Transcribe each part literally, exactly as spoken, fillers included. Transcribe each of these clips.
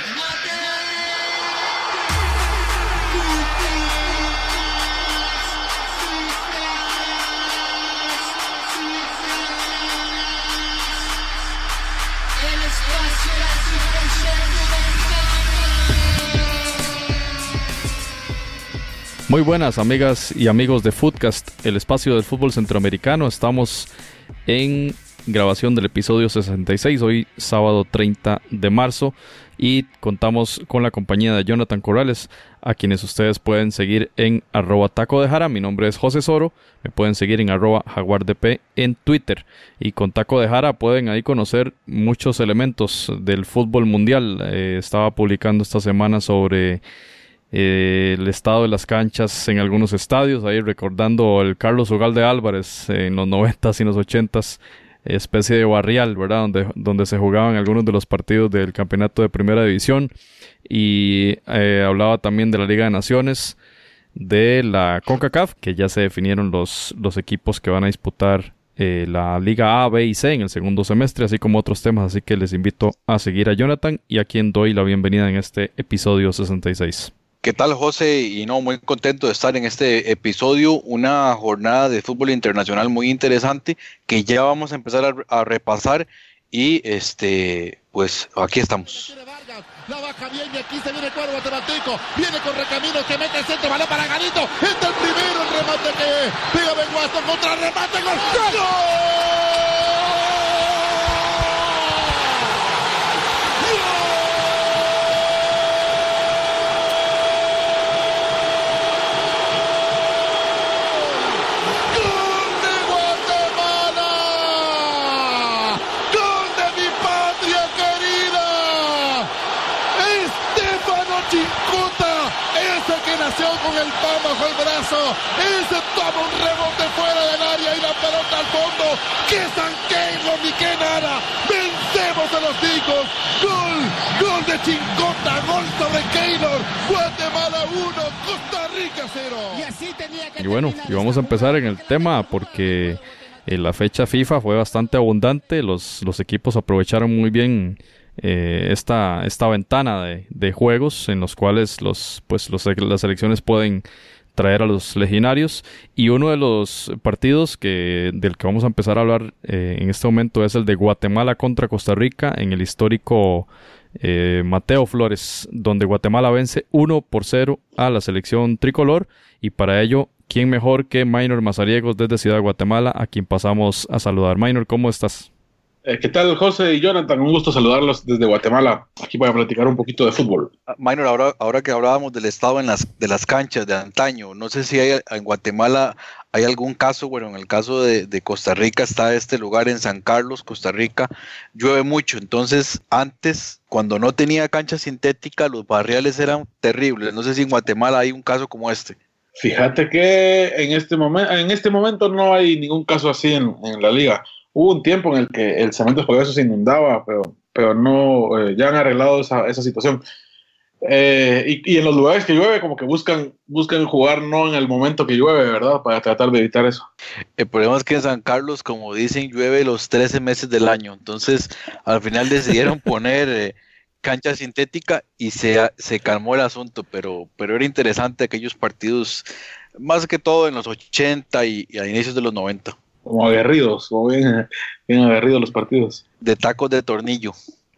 Muy buenas amigas y amigos de Footcast, el espacio del fútbol centroamericano. Estamos en grabación del episodio sesenta y seis, hoy sábado treinta de marzo, y contamos con la compañía de Jonathan Corrales, a quienes ustedes pueden seguir en arroba taco de jara. Mi nombre es José Soro, me pueden seguir en arroba jaguardp en Twitter, y con Taco de Jara pueden ahí conocer muchos elementos del fútbol mundial. Eh, estaba publicando esta semana sobre Eh, el estado de las canchas en algunos estadios, ahí recordando el Carlos Ugalde Álvarez eh, en los noventas y en los ochentas, especie de barrial, ¿verdad? Donde, donde se jugaban algunos de los partidos del campeonato de primera división, y eh, hablaba también de la Liga de Naciones, de la CONCACAF, que ya se definieron los, los equipos que van a disputar eh, la Liga A, B y C en el segundo semestre, así como otros temas. Así que les invito a seguir a Jonathan, y a quien doy la bienvenida en este episodio sesenta y seis. ¿Qué tal, José? Y no, muy contento de estar en este episodio, una jornada de fútbol internacional muy interesante que ya vamos a empezar a, a repasar, y este, pues aquí estamos. La baja bien y aquí se viene el cuadro guatemalteco, viene con Recamino, que mete el centro, balón para Garito, entra el primero, el remate que pega Benguasto, contra el remate, gol, ¡gol! Nació con el pan bajo el brazo, ese toma un rebote fuera del área y la pelota al fondo. ¡Qué San Keylor ni qué nada! ¡Vencemos a los ticos! ¡Gol! ¡Gol de Chincota! ¡Gol sobre Keylor! Guatemala uno, Costa Rica cero. Y así tenía que. Y bueno, y vamos a empezar en el tema porque eh, la fecha FIFA fue bastante abundante. Los, los equipos aprovecharon muy bien Eh, esta, esta ventana de, de juegos en los cuales los, pues los, las selecciones pueden traer a los legionarios, y uno de los partidos que, del que vamos a empezar a hablar eh, en este momento es el de Guatemala contra Costa Rica en el histórico eh, Mateo Flores, donde Guatemala vence uno por cero a la selección tricolor, y para ello, ¿quién mejor que Maynor Mazariegos desde Ciudad de Guatemala, a quien pasamos a saludar? Maynor, ¿cómo estás? Eh, ¿Qué tal, José y Jonathan? Un gusto saludarlos desde Guatemala. Aquí voy a platicar un poquito de fútbol. Maynor, ahora, ahora que hablábamos del estado en las, de las canchas de antaño, no sé si hay, en Guatemala hay algún caso. Bueno, en el caso de, de Costa Rica está este lugar en San Carlos, Costa Rica, llueve mucho. Entonces, antes, cuando no tenía cancha sintética, los barriales eran terribles. No sé si en Guatemala hay un caso como este. Fíjate que en este, momen- en este momento no hay ningún caso así en, en la liga. Hubo un tiempo en el que el cemento escocés se inundaba, pero, pero no, eh, ya han arreglado esa, esa situación. Eh, y, y en los lugares que llueve, como que buscan, buscan jugar no en el momento que llueve, ¿verdad? Para tratar de evitar eso. El problema es que en San Carlos, como dicen, llueve los trece meses del año. Entonces, al final decidieron poner eh, cancha sintética y se, se calmó el asunto, pero, pero era interesante aquellos partidos, más que todo en los ochenta y, y a inicios de los noventa. Como aguerridos, como bien, bien aguerridos los partidos. De tacos de tornillo.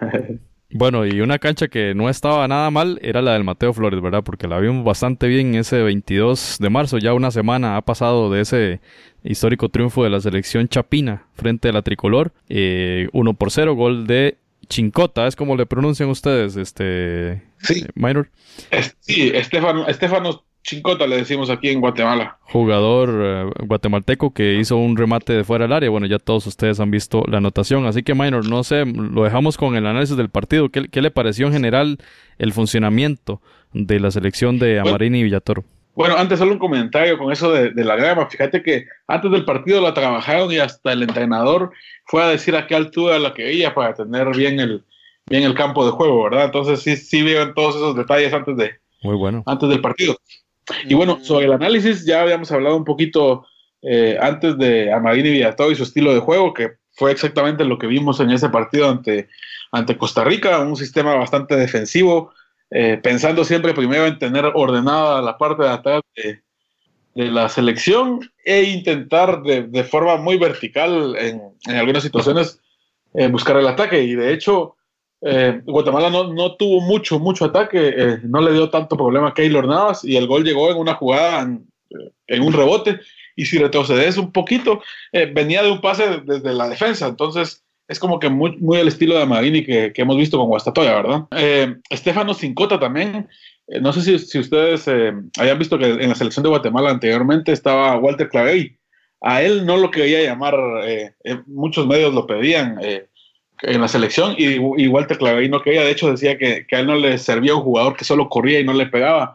Bueno, y una cancha que no estaba nada mal era la del Mateo Flores, ¿verdad? Porque la vimos bastante bien ese veintidós de marzo. Ya una semana ha pasado de ese histórico triunfo de la selección chapina frente a la tricolor. Eh, uno por cero, gol de Chincota, ¿es como le pronuncian ustedes, este sí. eh, Maynor? Es, sí, Estefano, Estefano Chincota le decimos aquí en Guatemala. Jugador uh, guatemalteco que hizo un remate de fuera del área. Bueno, ya todos ustedes han visto la anotación. Así que, Maynor, no sé, lo dejamos con el análisis del partido. ¿Qué, qué le pareció en general el funcionamiento de la selección de Amarini y Villatoro? Bueno, antes solo un comentario con eso de, de la grama. Fíjate que antes del partido la trabajaron y hasta el entrenador fue a decir a qué altura la quería para tener bien el, bien el campo de juego, ¿verdad? Entonces sí, sí vieron todos esos detalles antes, de, Muy bueno. antes del partido. Y bueno, sobre el análisis ya habíamos hablado un poquito eh, antes de Amarini Villatoro y su estilo de juego, que fue exactamente lo que vimos en ese partido ante, ante Costa Rica, un sistema bastante defensivo, eh, pensando siempre primero en tener ordenada la parte de atrás de, de la selección e intentar de, de forma muy vertical en, en algunas situaciones eh, buscar el ataque. Y de hecho, eh, Guatemala no, no tuvo mucho, mucho ataque, eh, no le dio tanto problema a Keylor Navas y el gol llegó en una jugada, en, en un rebote. Y si retrocedes un poquito, eh, venía de un pase desde la defensa. Entonces, es como que muy, muy el estilo de Amarini que, que hemos visto con Guastatoya, ¿verdad? Eh, Estefano Cincota también. Eh, no sé si, si ustedes eh, hayan visto que en la selección de Guatemala anteriormente estaba Walter Clavey. A él no lo quería llamar, eh, eh, muchos medios lo pedían eh, en la selección y, y Walter Clavey no quería. De hecho, decía que, que a él no le servía un jugador que solo corría y no le pegaba.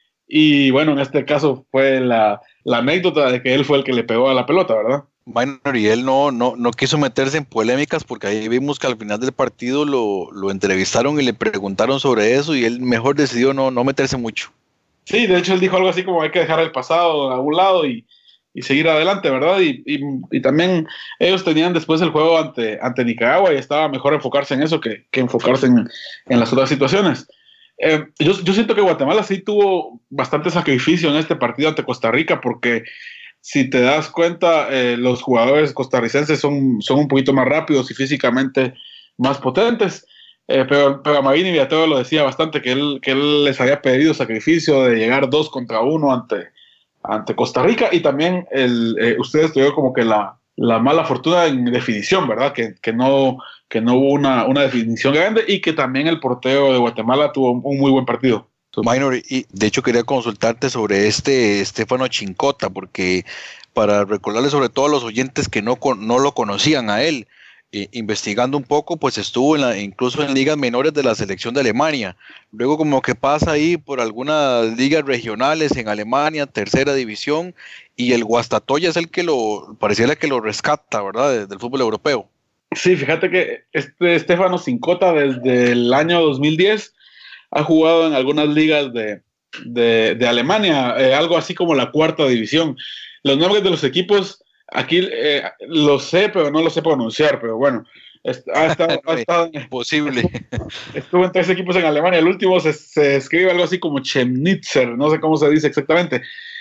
Y bueno, en este caso fue la, la anécdota de que él fue el que le pegó a la pelota, ¿verdad? Minor, y él no, no, no quiso meterse en polémicas porque ahí vimos que al final del partido lo, lo entrevistaron y le preguntaron sobre eso y él mejor decidió no, no meterse mucho. Sí, de hecho él dijo algo así como hay que dejar el pasado a un lado y, y seguir adelante, ¿verdad? Y, y, y también ellos tenían después el juego ante, ante Nicaragua y estaba mejor enfocarse en eso que, que enfocarse en, en las otras situaciones. Eh, yo, yo siento que Guatemala sí tuvo bastante sacrificio en este partido ante Costa Rica porque si te das cuenta, eh, los jugadores costarricenses son, son un poquito más rápidos y físicamente más potentes, eh, pero, pero Amarini Villatoro lo decía bastante, que él, que él les había pedido sacrificio de llegar dos contra uno ante, ante Costa Rica y también el, eh, ustedes tuvieron como que la, la mala fortuna en definición, ¿verdad? Que, que, no, que no hubo una, una definición grande y que también el portero de Guatemala tuvo un, un muy buen partido. Minor, y de hecho quería consultarte sobre este Estefano Cincota, porque para recordarle sobre todo a los oyentes que no, no lo conocían a él, eh, investigando un poco, pues estuvo en la, incluso en ligas menores de la selección de Alemania, luego como que pasa ahí por algunas ligas regionales en Alemania, tercera división, y el Guastatoya es el que lo, pareciera que lo rescata, ¿verdad?, del fútbol europeo. Sí, fíjate que este Estefano Cincota desde el año dos mil diez ha jugado en algunas ligas de, de, de Alemania, eh, algo así como la cuarta división. Los nombres de los equipos, aquí eh, los sé, pero no los sé pronunciar, pero bueno, est- ha estado, ha estado Imposible. Estuvo en tres equipos en Alemania, el último se, se escribe algo así como Chemnitzer, no sé cómo se dice exactamente.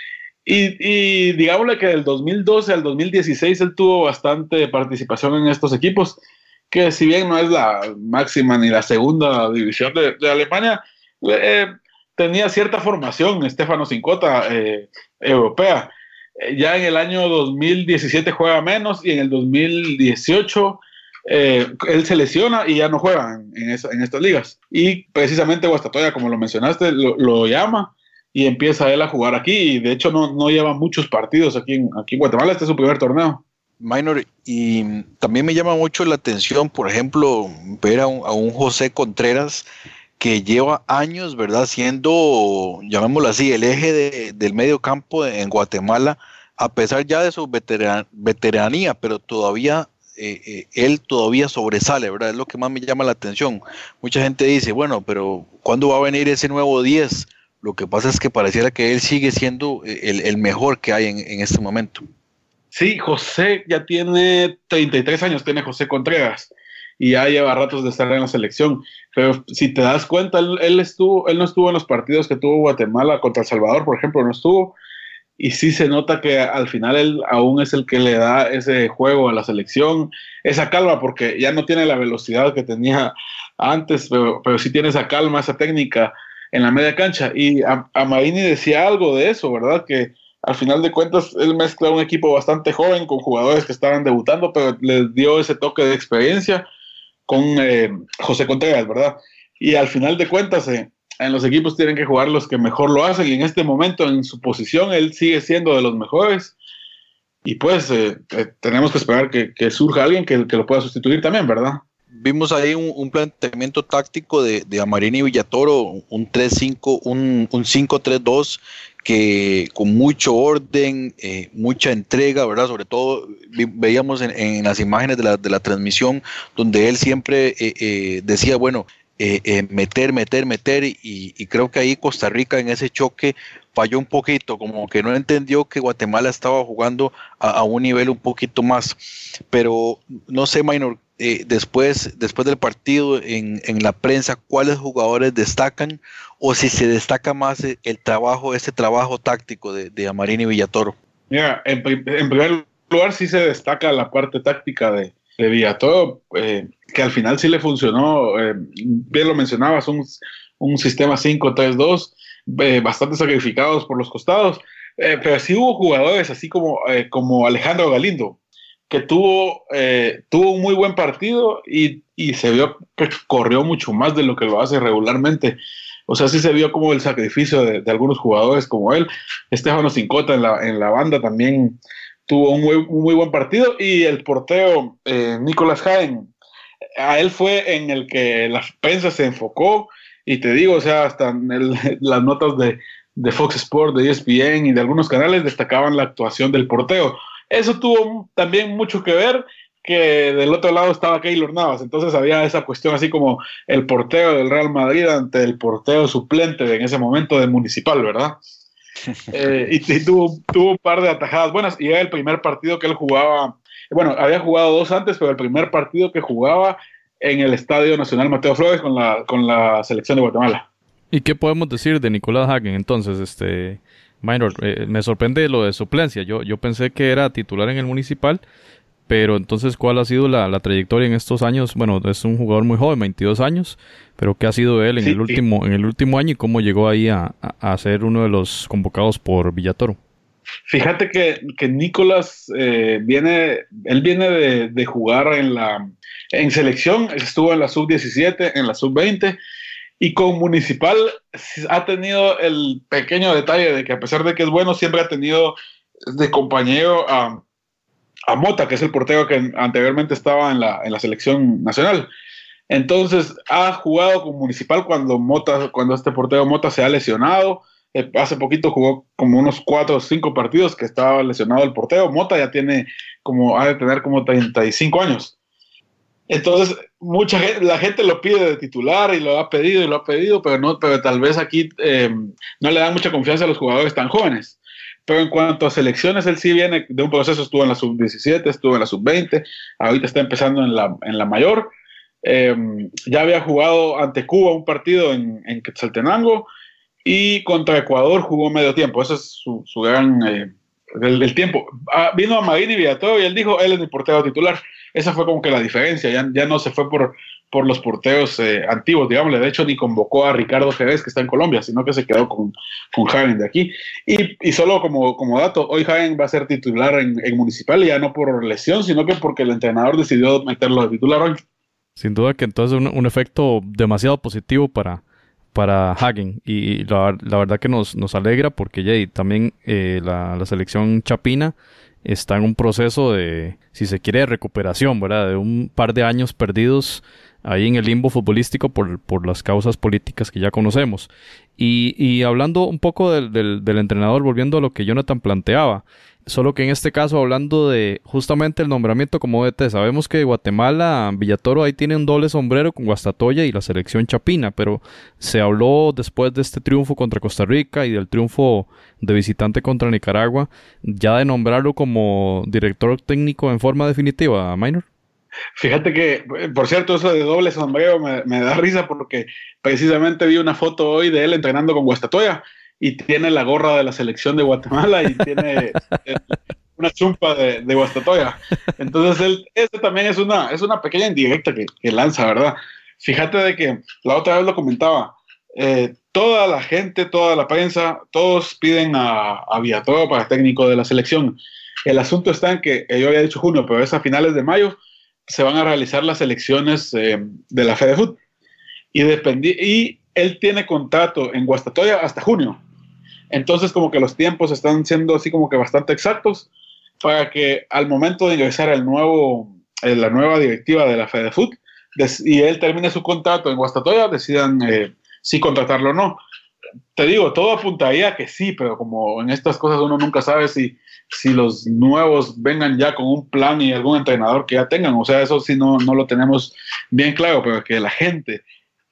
Y, y digámosle que del dos mil doce al dos mil dieciséis él tuvo bastante participación en estos equipos, que si bien no es la máxima ni la segunda división de, de Alemania, eh, tenía cierta formación Estefano Cincota eh, europea. Eh, ya en el año dos mil diecisiete juega menos y en el dos mil dieciocho eh, él se lesiona y ya no juega en, en, esa, en estas ligas. Y precisamente Guastatoya, como lo mencionaste, lo, lo llama y empieza él a jugar aquí. Y de hecho no, no lleva muchos partidos aquí en, aquí en Guatemala, este es su primer torneo. Minor, y también me llama mucho la atención, por ejemplo, ver a un, a un José Contreras que lleva años, ¿verdad?, siendo, llamémoslo así, el eje de, del medio campo en Guatemala, a pesar ya de su veteran, veteranía, pero todavía, eh, eh, él todavía sobresale, ¿verdad? Es lo que más me llama la atención. Mucha gente dice, bueno, pero ¿cuándo va a venir ese nuevo diez? Lo que pasa es que pareciera que él sigue siendo el, el mejor que hay en, en este momento. Sí, José ya tiene treinta y tres años, tiene José Contreras, y ya lleva ratos de estar en la selección. Pero si te das cuenta, él, él, estuvo, él no estuvo en los partidos que tuvo Guatemala contra El Salvador, por ejemplo, no estuvo. Y sí se nota que al final él aún es el que le da ese juego a la selección, esa calma, porque ya no tiene la velocidad que tenía antes, pero, pero sí tiene esa calma, esa técnica en la media cancha. Y Amarini decía algo de eso, ¿verdad? Que al final de cuentas, él mezcla un equipo bastante joven con jugadores que estaban debutando, pero les dio ese toque de experiencia con eh, José Contreras, ¿verdad? Y al final de cuentas, eh, en los equipos tienen que jugar los que mejor lo hacen, y en este momento, en su posición, él sigue siendo de los mejores. Y pues, eh, eh, tenemos que esperar que, que surja alguien que, que lo pueda sustituir también, ¿verdad? Vimos ahí un, un planteamiento táctico de, de Amarini Villatoro, un tres cinco, un, un cinco tres dos, que con mucho orden, eh, mucha entrega, ¿verdad? Sobre todo vi, veíamos en, en las imágenes de la, de la transmisión, donde él siempre eh, eh, decía, bueno, eh, eh, meter, meter, meter, y, y creo que ahí Costa Rica en ese choque falló un poquito, como que no entendió que Guatemala estaba jugando a, a un nivel un poquito más, pero no sé, Minor, eh, después, después del partido en, en la prensa, ¿cuáles jugadores destacan o si se destaca más el, el trabajo, ese trabajo táctico de, de Amarín y Villatoro? Mira, en, en primer lugar sí se destaca la parte táctica de, de Villatoro, eh, que al final sí le funcionó, eh, bien lo mencionabas, un, un sistema cinco tres dos, eh, bastante sacrificados por los costados, eh, pero sí hubo jugadores así como, eh, como Alejandro Galindo, que tuvo, eh, tuvo un muy buen partido y, y se vio que corrió mucho más de lo que lo hace regularmente. O sea, sí se vio como el sacrificio de, de algunos jugadores como él. Estefano Cincota en la, en la banda también tuvo un muy, un muy buen partido, y el portero eh, Nicolás Jaén, a él fue en el que la prensa se enfocó, y te digo, o sea, hasta en el, las notas de, de Fox Sports, de E S P N y de algunos canales destacaban la actuación del portero. Eso tuvo también mucho que ver que del otro lado estaba Keylor Navas, entonces había esa cuestión así como el portero del Real Madrid ante el portero suplente en ese momento de Municipal, ¿verdad? eh, y, y tuvo, tuvo un par de atajadas buenas, y era el primer partido que él jugaba, bueno, había jugado dos antes, pero el primer partido que jugaba en el Estadio Nacional Mateo Flores con la, con la selección de Guatemala. ¿Y qué podemos decir de Nicolás Jaén entonces, este Minor? Eh, me sorprende lo de suplencia, yo, yo pensé que era titular en el Municipal, pero entonces, ¿cuál ha sido la, la trayectoria en estos años? Bueno, es un jugador muy joven, veintidós años, pero ¿qué ha sido de él en, sí, el, último, sí. en el último año y cómo llegó ahí a, a, a ser uno de los convocados por Villatoro? Fíjate que, que Nicolás eh, viene, él viene de, de jugar en la en selección, estuvo en la sub diecisiete, en la sub veinte, y con Municipal ha tenido el pequeño detalle de que a pesar de que es bueno, siempre ha tenido de compañero a a Mota, que es el portero que anteriormente estaba en la, en la selección nacional. Entonces, ha jugado con Municipal cuando Mota, cuando este portero Mota se ha lesionado. Eh, hace poquito jugó como unos cuatro o cinco partidos que estaba lesionado el portero. Mota ya tiene como, ha de tener como treinta y cinco años. Entonces, mucha gente, la gente lo pide de titular y lo ha pedido y lo ha pedido, pero, no, pero tal vez aquí eh, no le dan mucha confianza a los jugadores tan jóvenes. Pero en cuanto a selecciones, él sí viene de un proceso, estuvo en la sub diecisiete, estuvo en la sub veinte, ahorita está empezando en la, en la mayor. Eh, ya había jugado ante Cuba un partido en, en Quetzaltenango, y contra Ecuador jugó medio tiempo. Ese es su, su gran eh, el, el tiempo. Ah, vino a Amarín y Villatoro y él dijo, él es mi portero titular. Esa fue como que la diferencia, ya, ya no se fue por, por los porteros eh, antiguos, digamos. De hecho, ni convocó a Ricardo Jerez, que está en Colombia, sino que se quedó con, con Jaén de aquí. Y, y solo como, como dato, hoy Jaén va a ser titular en, en Municipal, y ya no por lesión, sino que porque el entrenador decidió meterlo de titular hoy. Sin duda que entonces un, un efecto demasiado positivo para, para Jaén, y la, la verdad que nos, nos alegra porque ya también eh, la, la selección chapina está en un proceso de, si se quiere, de recuperación, ¿verdad? De un par de años perdidos ahí en el limbo futbolístico por, por las causas políticas que ya conocemos. Y, y hablando un poco del, del, del entrenador, volviendo a lo que Jonathan planteaba, solo que en este caso hablando de justamente el nombramiento como D T, sabemos que Guatemala, Villatoro ahí tiene un doble sombrero con Guastatoya y la selección chapina, pero se habló después de este triunfo contra Costa Rica y del triunfo de visitante contra Nicaragua, ya de nombrarlo como director técnico en forma definitiva, Minor. Fíjate que, por cierto, eso de doble sombrero me, me da risa porque precisamente vi una foto hoy de él entrenando con Guastatoya y tiene la gorra de la selección de Guatemala y tiene una chumpa de, de Guastatoya. Entonces, él, este también es una, es una pequeña indirecta que, que lanza, ¿verdad? Fíjate de que la otra vez lo comentaba, eh, toda la gente, toda la prensa, todos piden a, a Villatoro para técnico de la selección. El asunto está en que, eh, yo había dicho junio, pero es a finales de mayo, se van a realizar las elecciones eh, de la FedeFut. Y, dependí, y él tiene contrato en Guastatoya hasta junio. Entonces, como que los tiempos están siendo así como que bastante exactos para que al momento de ingresar el nuevo, eh, la nueva directiva de la FedeFut y él termine su contrato en Guastatoya, decidan eh, si contratarlo o no. Te digo, todo apuntaría que sí, pero como en estas cosas uno nunca sabe si, si los nuevos vengan ya con un plan y algún entrenador que ya tengan. O sea, eso sí no, no lo tenemos bien claro, pero que la gente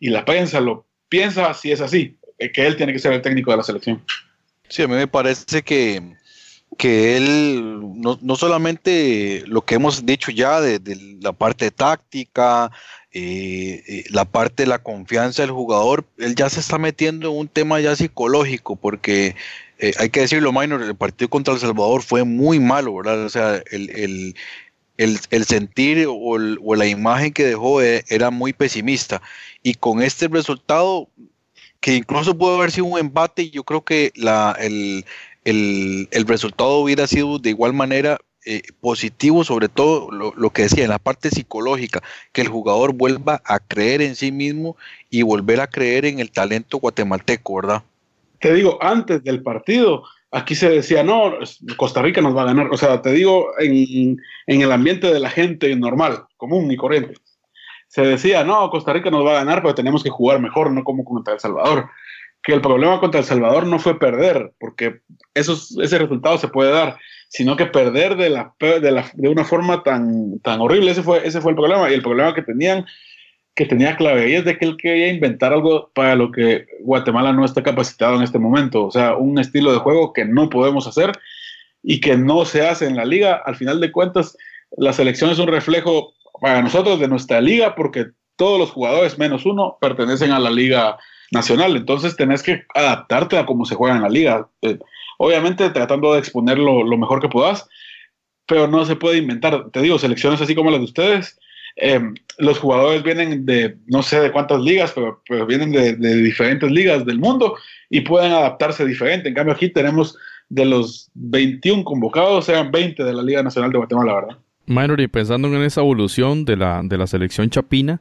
y la prensa lo piensa si es así, que él tiene que ser el técnico de la selección. Sí, a mí me parece que, que él, no, no solamente lo que hemos dicho ya de, de la parte táctica, eh, eh, la parte de la confianza del jugador, él ya se está metiendo en un tema ya psicológico, porque eh, hay que decirlo, Minor, el partido contra El Salvador fue muy malo, ¿verdad? O sea, el, el, el, el sentir o, el, o la imagen que dejó era muy pesimista, y con este resultado, que incluso pudo haber sido un empate, yo creo que la, el, el, el resultado hubiera sido de igual manera eh, positivo, sobre todo lo, lo que decía en la parte psicológica, que el jugador vuelva a creer en sí mismo y volver a creer en el talento guatemalteco, ¿verdad? Te digo, antes del partido, aquí se decía, no, Costa Rica nos va a ganar, o sea, te digo, en, en el ambiente de la gente normal, común y corriente, se decía, no, Costa Rica nos va a ganar, pero tenemos que jugar mejor, no como contra El Salvador. Que el problema contra El Salvador no fue perder, porque esos, ese resultado se puede dar, sino que perder de, la, de, la, de una forma tan, tan horrible, ese fue, ese fue el problema. Y el problema que tenían, que tenía Clavería, es de que él quería inventar algo para lo que Guatemala no está capacitado en este momento. O sea, un estilo de juego que no podemos hacer y que no se hace en la liga. Al final de cuentas, la selección es un reflejo para nosotros de nuestra liga, porque todos los jugadores menos uno pertenecen a la liga nacional, entonces tenés que adaptarte a cómo se juega en la liga, eh, obviamente tratando de exponer lo, lo mejor que puedas, pero no se puede inventar. Te digo, selecciones así como las de ustedes, eh, los jugadores vienen de no sé de cuántas ligas, pero, pero vienen de, de diferentes ligas del mundo y pueden adaptarse diferente. En cambio aquí tenemos de los veintiún convocados, eran veinte de la Liga Nacional de Guatemala, ¿verdad? Minor, y pensando en esa evolución de la, de la selección chapina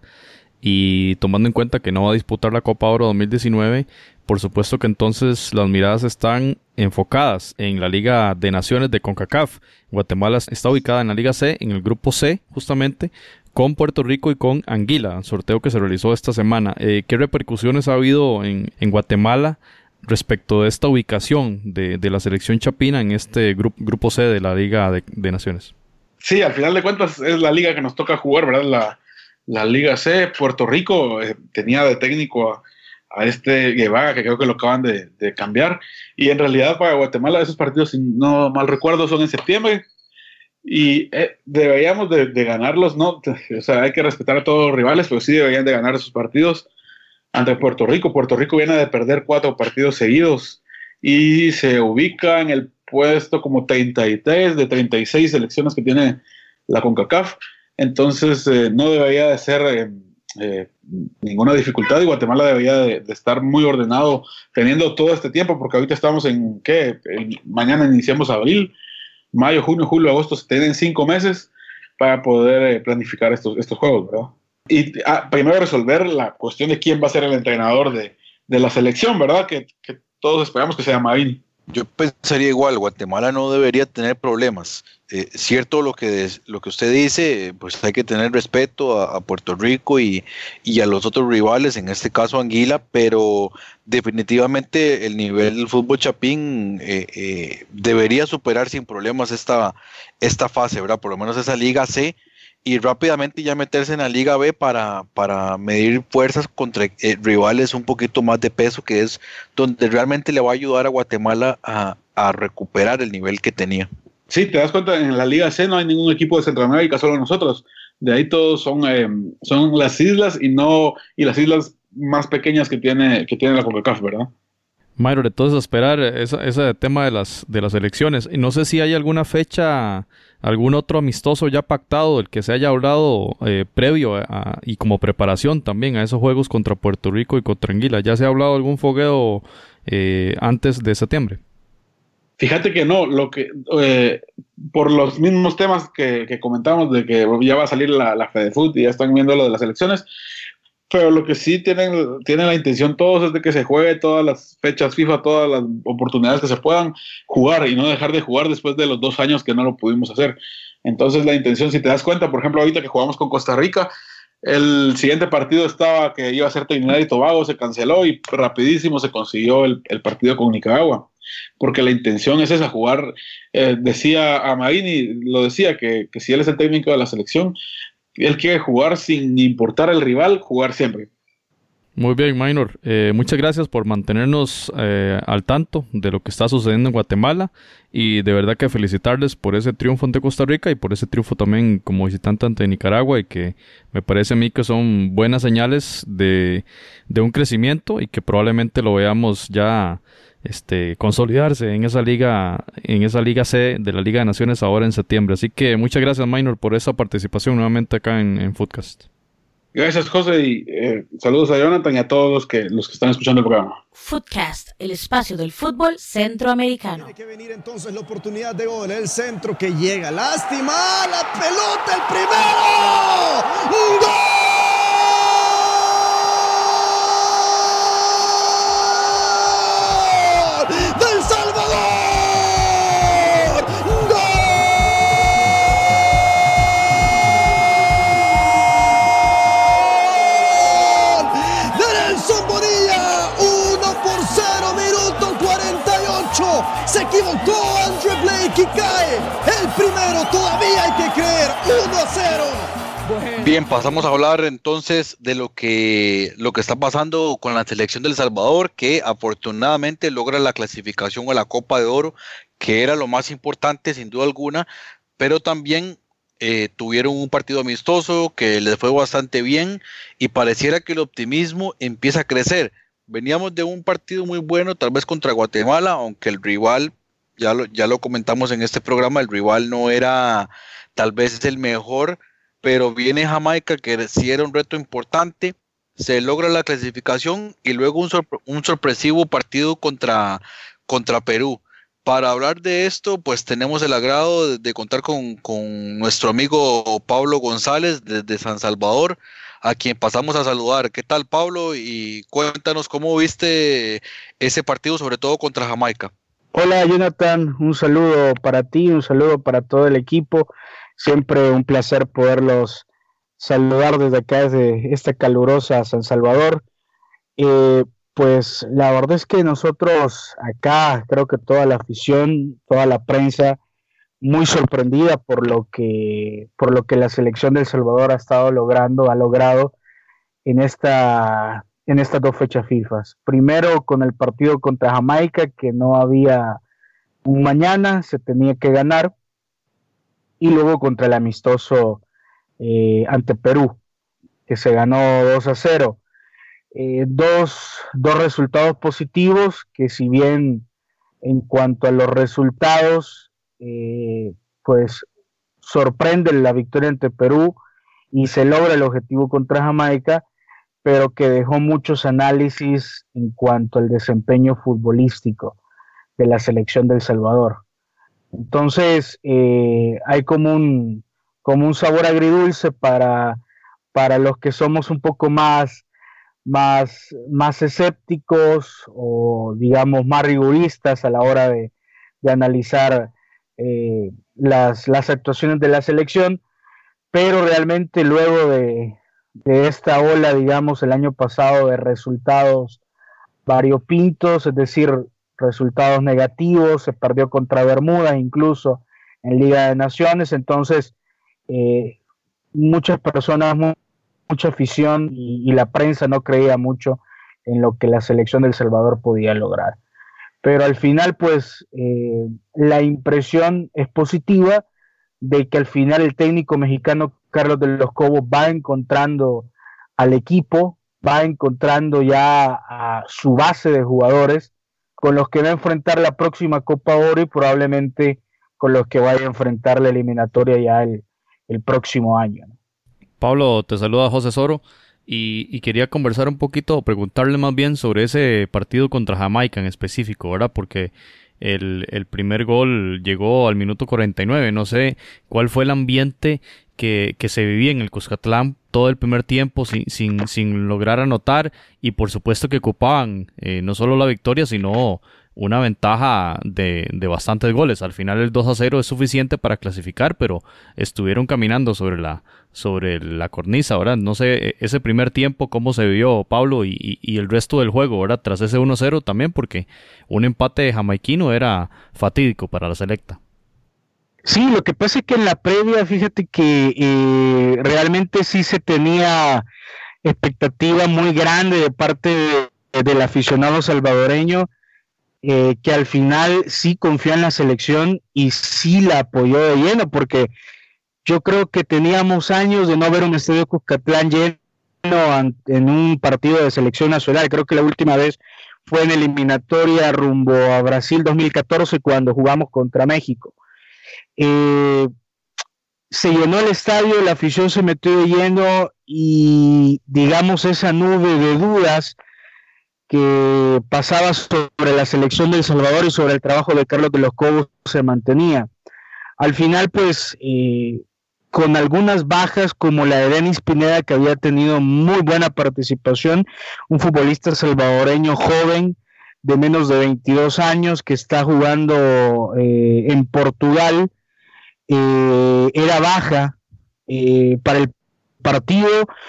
y tomando en cuenta que no va a disputar la Copa Oro dos mil diecinueve, por supuesto que entonces las miradas están enfocadas en la Liga de Naciones de CONCACAF. Guatemala está ubicada en la Liga C, en el grupo C, justamente, con Puerto Rico y con Anguila, sorteo que se realizó esta semana. Eh, ¿Qué repercusiones ha habido en, en Guatemala respecto de esta ubicación de, de la selección chapina en este grup, grupo C de la Liga de, de Naciones? Sí, al final de cuentas es la liga que nos toca jugar, ¿verdad? La, la Liga C. Puerto Rico eh, tenía de técnico a, a este Guevara, que creo que lo acaban de, de cambiar, y en realidad para Guatemala esos partidos, si no mal recuerdo, son en septiembre, y eh, deberíamos de, de ganarlos, ¿no? O sea, hay que respetar a todos los rivales, pero sí deberían de ganar esos partidos ante Puerto Rico. Puerto Rico viene de perder cuatro partidos seguidos y se ubica en el puesto como treinta y tres de treinta y seis selecciones que tiene la CONCACAF, entonces eh, no debería de ser eh, eh, ninguna dificultad, y Guatemala debería de, de estar muy ordenado teniendo todo este tiempo, porque ahorita estamos en, ¿qué? En, mañana iniciamos abril, mayo, junio, julio, agosto, se tienen cinco meses para poder eh, planificar estos, estos juegos, ¿verdad? Y ah, primero resolver la cuestión de quién va a ser el entrenador de, de la selección, ¿verdad? Que, que todos esperamos que sea Marín. Yo pensaría igual, Guatemala no debería tener problemas. Eh, cierto lo que, lo que usted dice, pues hay que tener respeto a, a Puerto Rico y, y a los otros rivales, en este caso Anguila, pero definitivamente el nivel del fútbol chapín eh, eh, debería superar sin problemas esta, esta fase, ¿verdad? Por lo menos esa Liga C, y rápidamente ya meterse en la Liga B para, para medir fuerzas contra eh, rivales un poquito más de peso, que es donde realmente le va a ayudar a Guatemala a, a recuperar el nivel que tenía. Sí, te das cuenta, en la Liga C no hay ningún equipo de Centroamérica, solo nosotros. De ahí todos son, eh, son las islas y no y las islas más pequeñas que tiene, que tiene la CONCACAF, ¿verdad? Mayro, entonces a esperar esa, ese tema de las, de las elecciones. Y no sé si hay alguna fecha, algún otro amistoso ya pactado del que se haya hablado eh, previo a, y como preparación también a esos juegos contra Puerto Rico y contra Anguila. ¿Ya se ha hablado algún fogueo eh, antes de septiembre? Fíjate que no, lo que eh, por los mismos temas que, que comentamos de que ya va a salir la, la FedeFut y ya están viendo lo de las elecciones, pero lo que sí tienen, tienen la intención todos es de que se juegue todas las fechas FIFA, todas las oportunidades que se puedan jugar y no dejar de jugar después de los dos años que no lo pudimos hacer. Entonces la intención, si te das cuenta, por ejemplo, ahorita que jugamos con Costa Rica, el siguiente partido estaba que iba a ser Trinidad y Tobago, se canceló y rapidísimo se consiguió el, el partido con Nicaragua, porque la intención es esa, jugar. Eh, decía a Marini, lo decía, que, que si él es el técnico de la selección, él quiere jugar sin importar el rival, jugar siempre. Muy bien, Minor. Eh, muchas gracias por mantenernos eh, al tanto de lo que está sucediendo en Guatemala y de verdad que felicitarles por ese triunfo ante Costa Rica y por ese triunfo también como visitante ante Nicaragua, y que me parece a mí que son buenas señales de, de un crecimiento y que probablemente lo veamos ya este, consolidarse en esa liga, en esa liga C de la Liga de Naciones ahora en septiembre. Así que muchas gracias, Minor, por esa participación nuevamente acá en, en Footcast. Gracias, José, y eh, saludos a Jonathan y a todos los que, los que están escuchando el programa. Footcast, el espacio del fútbol centroamericano. Tiene que venir entonces la oportunidad de gol, el centro que llega, lástima, la pelota, el primero, ¡gol! ¡Del Salvador! Se equivocó Andre Blake y cae el primero, todavía hay que creer, uno a cero. Bien, pasamos a hablar entonces de lo que, lo que está pasando con la selección del Salvador, que afortunadamente logra la clasificación a la Copa de Oro, que era lo más importante sin duda alguna, pero también eh, tuvieron un partido amistoso que les fue bastante bien y pareciera que el optimismo empieza a crecer. Veníamos de un partido muy bueno, tal vez contra Guatemala, aunque el rival, ya lo, ya lo comentamos en este programa, el rival no era tal vez el mejor, pero viene Jamaica, que sí era un reto importante, se logra la clasificación y luego un, sorpre- un sorpresivo partido contra, contra Perú. Para hablar de esto, pues tenemos el agrado de, de contar con, con nuestro amigo Pablo González desde San Salvador, a quien pasamos a saludar. ¿Qué tal, Pablo? Y cuéntanos cómo viste ese partido, sobre todo contra Jamaica. Hola, Jonathan, un saludo para ti, un saludo para todo el equipo. Siempre un placer poderlos saludar desde acá, desde esta calurosa San Salvador. Eh, pues la verdad es que nosotros acá, creo que toda la afición, toda la prensa, muy sorprendida por lo que por lo que la selección de El Salvador ha estado logrando, ha logrado en esta en estas dos fechas FIFA. Primero con el partido contra Jamaica, que no había un mañana, se tenía que ganar, y luego contra el amistoso eh, ante Perú, que se ganó dos a cero. Eh, dos, dos resultados positivos que, si bien en cuanto a los resultados Eh, pues sorprende la victoria ante Perú y se logra el objetivo contra Jamaica, pero que dejó muchos análisis en cuanto al desempeño futbolístico de la selección de El Salvador. Entonces eh, hay como un, como un sabor agridulce para, para los que somos un poco más, más, más escépticos o digamos más rigoristas a la hora de, de analizar Eh, las, las actuaciones de la selección, pero realmente luego de, de esta ola, digamos, el año pasado de resultados variopintos, es decir, resultados negativos, se perdió contra Bermuda incluso en Liga de Naciones, entonces eh, muchas personas, mucha afición y, y la prensa no creía mucho en lo que la selección de El Salvador podía lograr. Pero al final, pues, eh, la impresión es positiva de que al final el técnico mexicano Carlos de los Cobos va encontrando al equipo, va encontrando ya a su base de jugadores con los que va a enfrentar la próxima Copa Oro y probablemente con los que vaya a enfrentar la eliminatoria ya el, el próximo año, ¿no? Pablo, te saluda José Soro. Y, y quería conversar un poquito, o preguntarle más bien sobre ese partido contra Jamaica en específico, ¿verdad? Porque el, el primer gol llegó al minuto cuarenta y nueve. No sé cuál fue el ambiente que, que se vivía en el Cuscatlán todo el primer tiempo sin, sin, sin lograr anotar, y por supuesto que ocupaban eh, no solo la victoria, sino una ventaja de, de bastantes goles. Al final el dos a cero es suficiente para clasificar, pero estuvieron caminando sobre la sobre la cornisa, ¿verdad? No sé, ese primer tiempo, cómo se vio, Pablo, y, y, y el resto del juego, ¿verdad? Tras ese uno a cero también, porque un empate jamaiquino era fatídico para la selecta. Sí, lo que pasa es que en la previa, fíjate que eh, realmente sí se tenía expectativa muy grande de parte de, del aficionado salvadoreño, eh, que al final sí confía en la selección y sí la apoyó de lleno, porque yo creo que teníamos años de no ver un estadio Cuscatlán lleno en un partido de selección nacional. Creo que la última vez fue en eliminatoria rumbo a Brasil dos mil catorce, cuando jugamos contra México. Eh, se llenó el estadio, la afición se metió de lleno y digamos esa nube de dudas que pasaba sobre la selección de El Salvador y sobre el trabajo de Carlos de los Cobos se mantenía. Al final, pues, eh, con algunas bajas como la de Denis Pineda, que había tenido muy buena participación, un futbolista salvadoreño joven de menos de veintidós años que está jugando eh, en Portugal, eh, era baja eh, para el partido.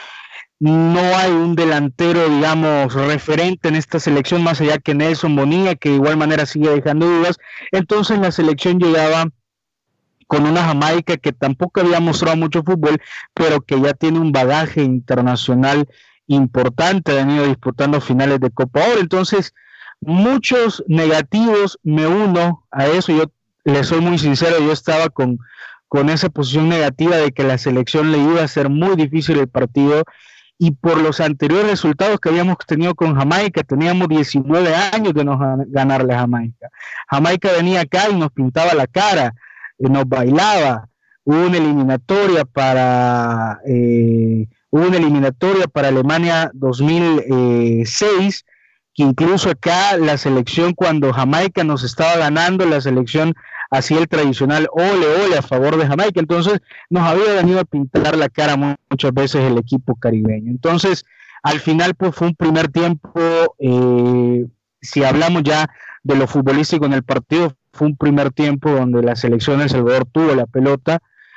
No hay un delantero, digamos, referente en esta selección, más allá que Nelson Bonilla, que de igual manera sigue dejando dudas. Entonces la selección llegaba con una Jamaica que tampoco había mostrado mucho fútbol, pero que ya tiene un bagaje internacional importante, han ido disputando finales de Copa Oro. Entonces, muchos negativos, me uno a eso. Yo le soy muy sincero, yo estaba con, con esa posición negativa de que la selección le iba a ser muy difícil el partido, y por los anteriores resultados que habíamos tenido con Jamaica, teníamos diecinueve años de no ganarle a Jamaica. Jamaica venía acá y nos pintaba la cara, nos bailaba. Hubo una eliminatoria para eh, hubo una eliminatoria para Alemania dos mil seis, que incluso acá la selección, cuando Jamaica nos estaba ganando, la selección hacía el tradicional ole ole a favor de Jamaica. Entonces nos había venido a pintar la cara muchas veces el equipo caribeño. Entonces al final pues fue un primer tiempo, eh, si hablamos ya de lo futbolístico en el partido, fue un primer tiempo donde la selección de El Salvador tuvo la pelota.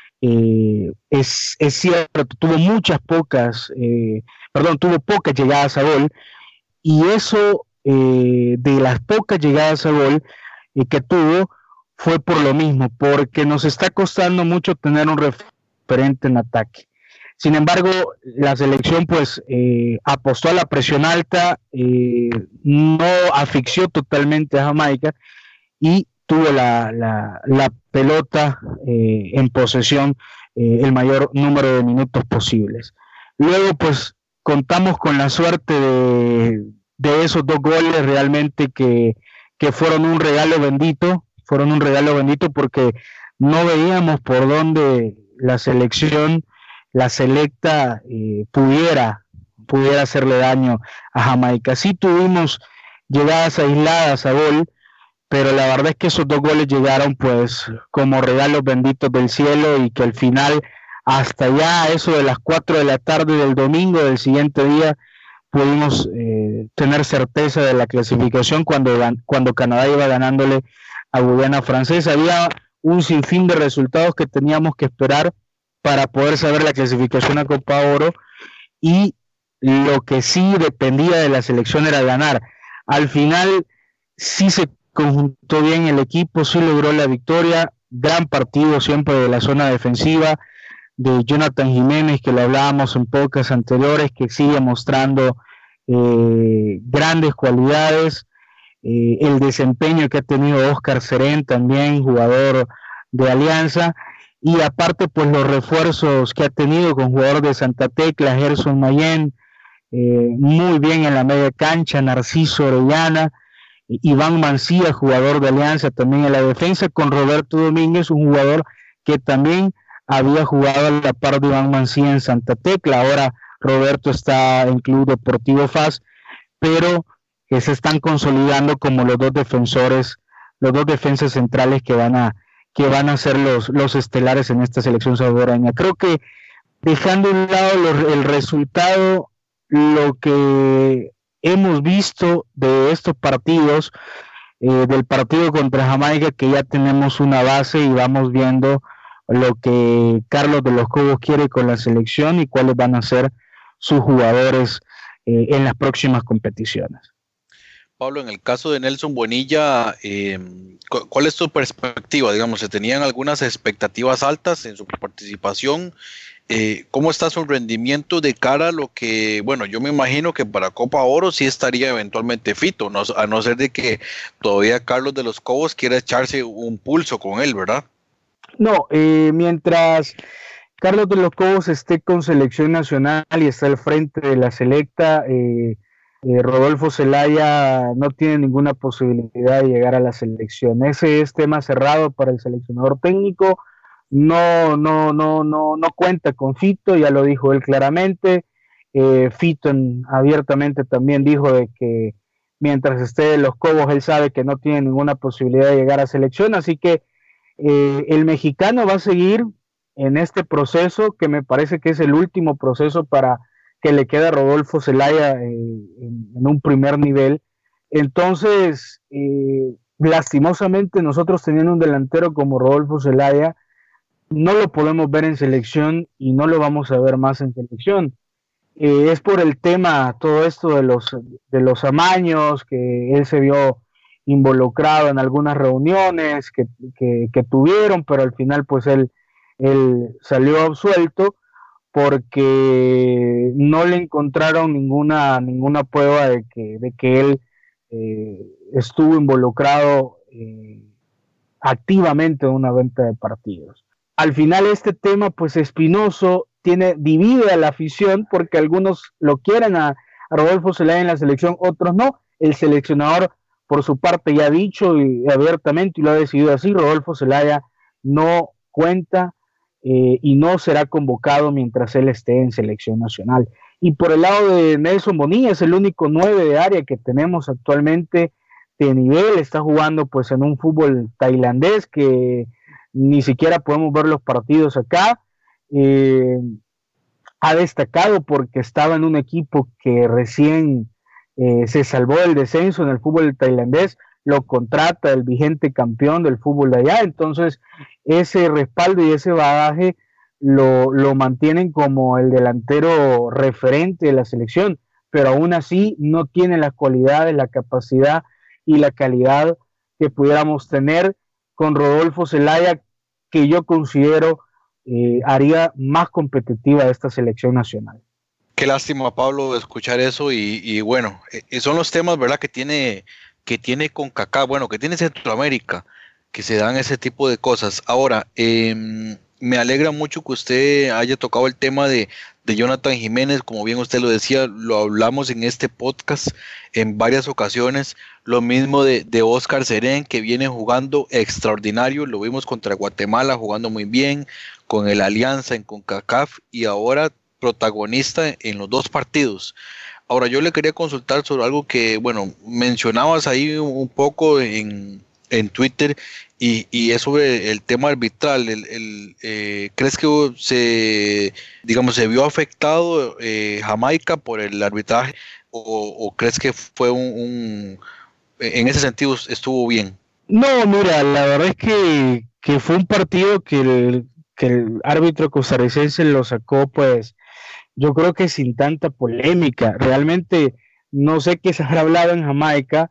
Eh, es, es cierto, tuvo muchas pocas, eh, perdón, tuvo pocas llegadas a gol, y eso eh, de las pocas llegadas a gol eh, que tuvo fue por lo mismo, porque nos está costando mucho tener un referente en ataque. Sin embargo, la selección pues eh, apostó a la presión alta, eh, no asfixió totalmente a Jamaica y tuvo la, la, la pelota eh, en posesión eh, el mayor número de minutos posibles. Luego pues contamos con la suerte de, de esos dos goles realmente que, que fueron un regalo bendito, fueron un regalo bendito porque no veíamos por dónde la selección, la selecta, eh, pudiera, pudiera hacerle daño a Jamaica. Sí tuvimos llegadas aisladas a gol, pero la verdad es que esos dos goles llegaron pues como regalos benditos del cielo, y que al final, hasta ya eso de las cuatro de la tarde del domingo del siguiente día, pudimos eh, tener certeza de la clasificación cuando, cuando Canadá iba ganándole a Guyana Francesa. Había un sinfín de resultados que teníamos que esperar para poder saber la clasificación a Copa Oro, y lo que sí dependía de la selección era ganar. Al final sí se conjuntó bien el equipo, sí logró la victoria. Gran partido siempre de la zona defensiva de Jonathan Jiménez, que lo hablábamos en podcasts anteriores, que sigue mostrando eh, grandes cualidades. Eh, el desempeño que ha tenido Oscar Serén, también jugador de Alianza, y aparte pues los refuerzos que ha tenido con jugadores de Santa Tecla, Gerson Mayén, eh, muy bien en la media cancha, Narciso Orellana, Iván Mancía, jugador de Alianza, también en la defensa, con Roberto Domínguez, un jugador que también había jugado a la par de Iván Mancía en Santa Tecla. Ahora Roberto está en Club Deportivo F A S, pero que se están consolidando como los dos defensores, los dos defensas centrales que van a que van a ser los, los estelares en esta selección salvadoreña. Creo que, dejando a un lado los, el resultado, lo que hemos visto de estos partidos, eh, del partido contra Jamaica, que ya tenemos una base y vamos viendo lo que Carlos de los Cobos quiere con la selección y cuáles van a ser sus jugadores eh, en las próximas competiciones. Pablo, en el caso de Nelson Bonilla, eh, ¿cuál es tu perspectiva? Digamos, ¿se tenían algunas expectativas altas en su participación Eh, ¿Cómo está su rendimiento de cara a lo que, bueno, yo me imagino que para Copa Oro sí estaría eventualmente Fito, no, a no ser de que todavía Carlos de los Cobos quiera echarse un pulso con él, ¿verdad? No, eh, mientras Carlos de los Cobos esté con selección nacional y está al frente de la selecta, eh, eh, Rodolfo Zelaya no tiene ninguna posibilidad de llegar a la selección. Ese es tema cerrado para el seleccionador técnico. No, no, no, no, no cuenta con Fito, ya lo dijo él claramente. Eh, Fito en, abiertamente también dijo de que mientras esté de los Cobos él sabe que no tiene ninguna posibilidad de llegar a selección, así que eh, el mexicano va a seguir en este proceso, que me parece que es el último proceso para que le quede a Rodolfo Zelaya eh, en, en un primer nivel. Entonces, eh, lastimosamente nosotros teniendo un delantero como Rodolfo Zelaya, no lo podemos ver en selección y no lo vamos a ver más en selección. Eh, es por el tema, todo esto de los, de los amaños, que él se vio involucrado en algunas reuniones que, que, que tuvieron, pero al final pues él, él salió absuelto porque no le encontraron ninguna, ninguna prueba de que, de que él eh, estuvo involucrado eh, activamente en una venta de partidos. Al final este tema pues espinoso, tiene, divide a la afición porque algunos lo quieren a, a Rodolfo Zelaya en la selección, otros no. El seleccionador por su parte ya ha dicho y abiertamente y lo ha decidido así, Rodolfo Zelaya no cuenta eh, y no será convocado mientras él esté en selección nacional. Y por el lado de Nelson Bonilla, es el único nueve de área que tenemos actualmente de nivel, está jugando pues en un fútbol tailandés que ni siquiera podemos ver los partidos acá. Eh, ha destacado porque estaba en un equipo que recién eh, se salvó del descenso en el fútbol tailandés, lo contrata el vigente campeón del fútbol de allá, entonces ese respaldo y ese bagaje lo, lo mantienen como el delantero referente de la selección, pero aún así no tiene las cualidades, la capacidad y la calidad que pudiéramos tener con Rodolfo Zelaya, que yo considero eh, haría más competitiva esta selección nacional. Qué lástima, Pablo, escuchar eso y, y bueno, eh, son los temas, ¿verdad?, que tiene, que tiene CONCACAF, bueno, que tiene Centroamérica, que se dan ese tipo de cosas. Ahora, eh, me alegra mucho que usted haya tocado el tema de, de Jonathan Jiménez, como bien usted lo decía, lo hablamos en este podcast en varias ocasiones, lo mismo de, de Oscar Serén, que viene jugando extraordinario, lo vimos contra Guatemala jugando muy bien, con el Alianza en CONCACAF y ahora protagonista en los dos partidos. Ahora yo le quería consultar sobre algo que, bueno, mencionabas ahí un poco en, en Twitter y, y es sobre el tema arbitral. El, el, eh, ¿Crees que se, digamos, se vio afectado eh, Jamaica por el arbitraje o, o crees que fue un, un, en ese sentido estuvo bien? No, mira, la verdad es que, que fue un partido que el, que el árbitro costarricense lo sacó, pues, yo creo que sin tanta polémica. Realmente no sé qué se habrá hablado en Jamaica,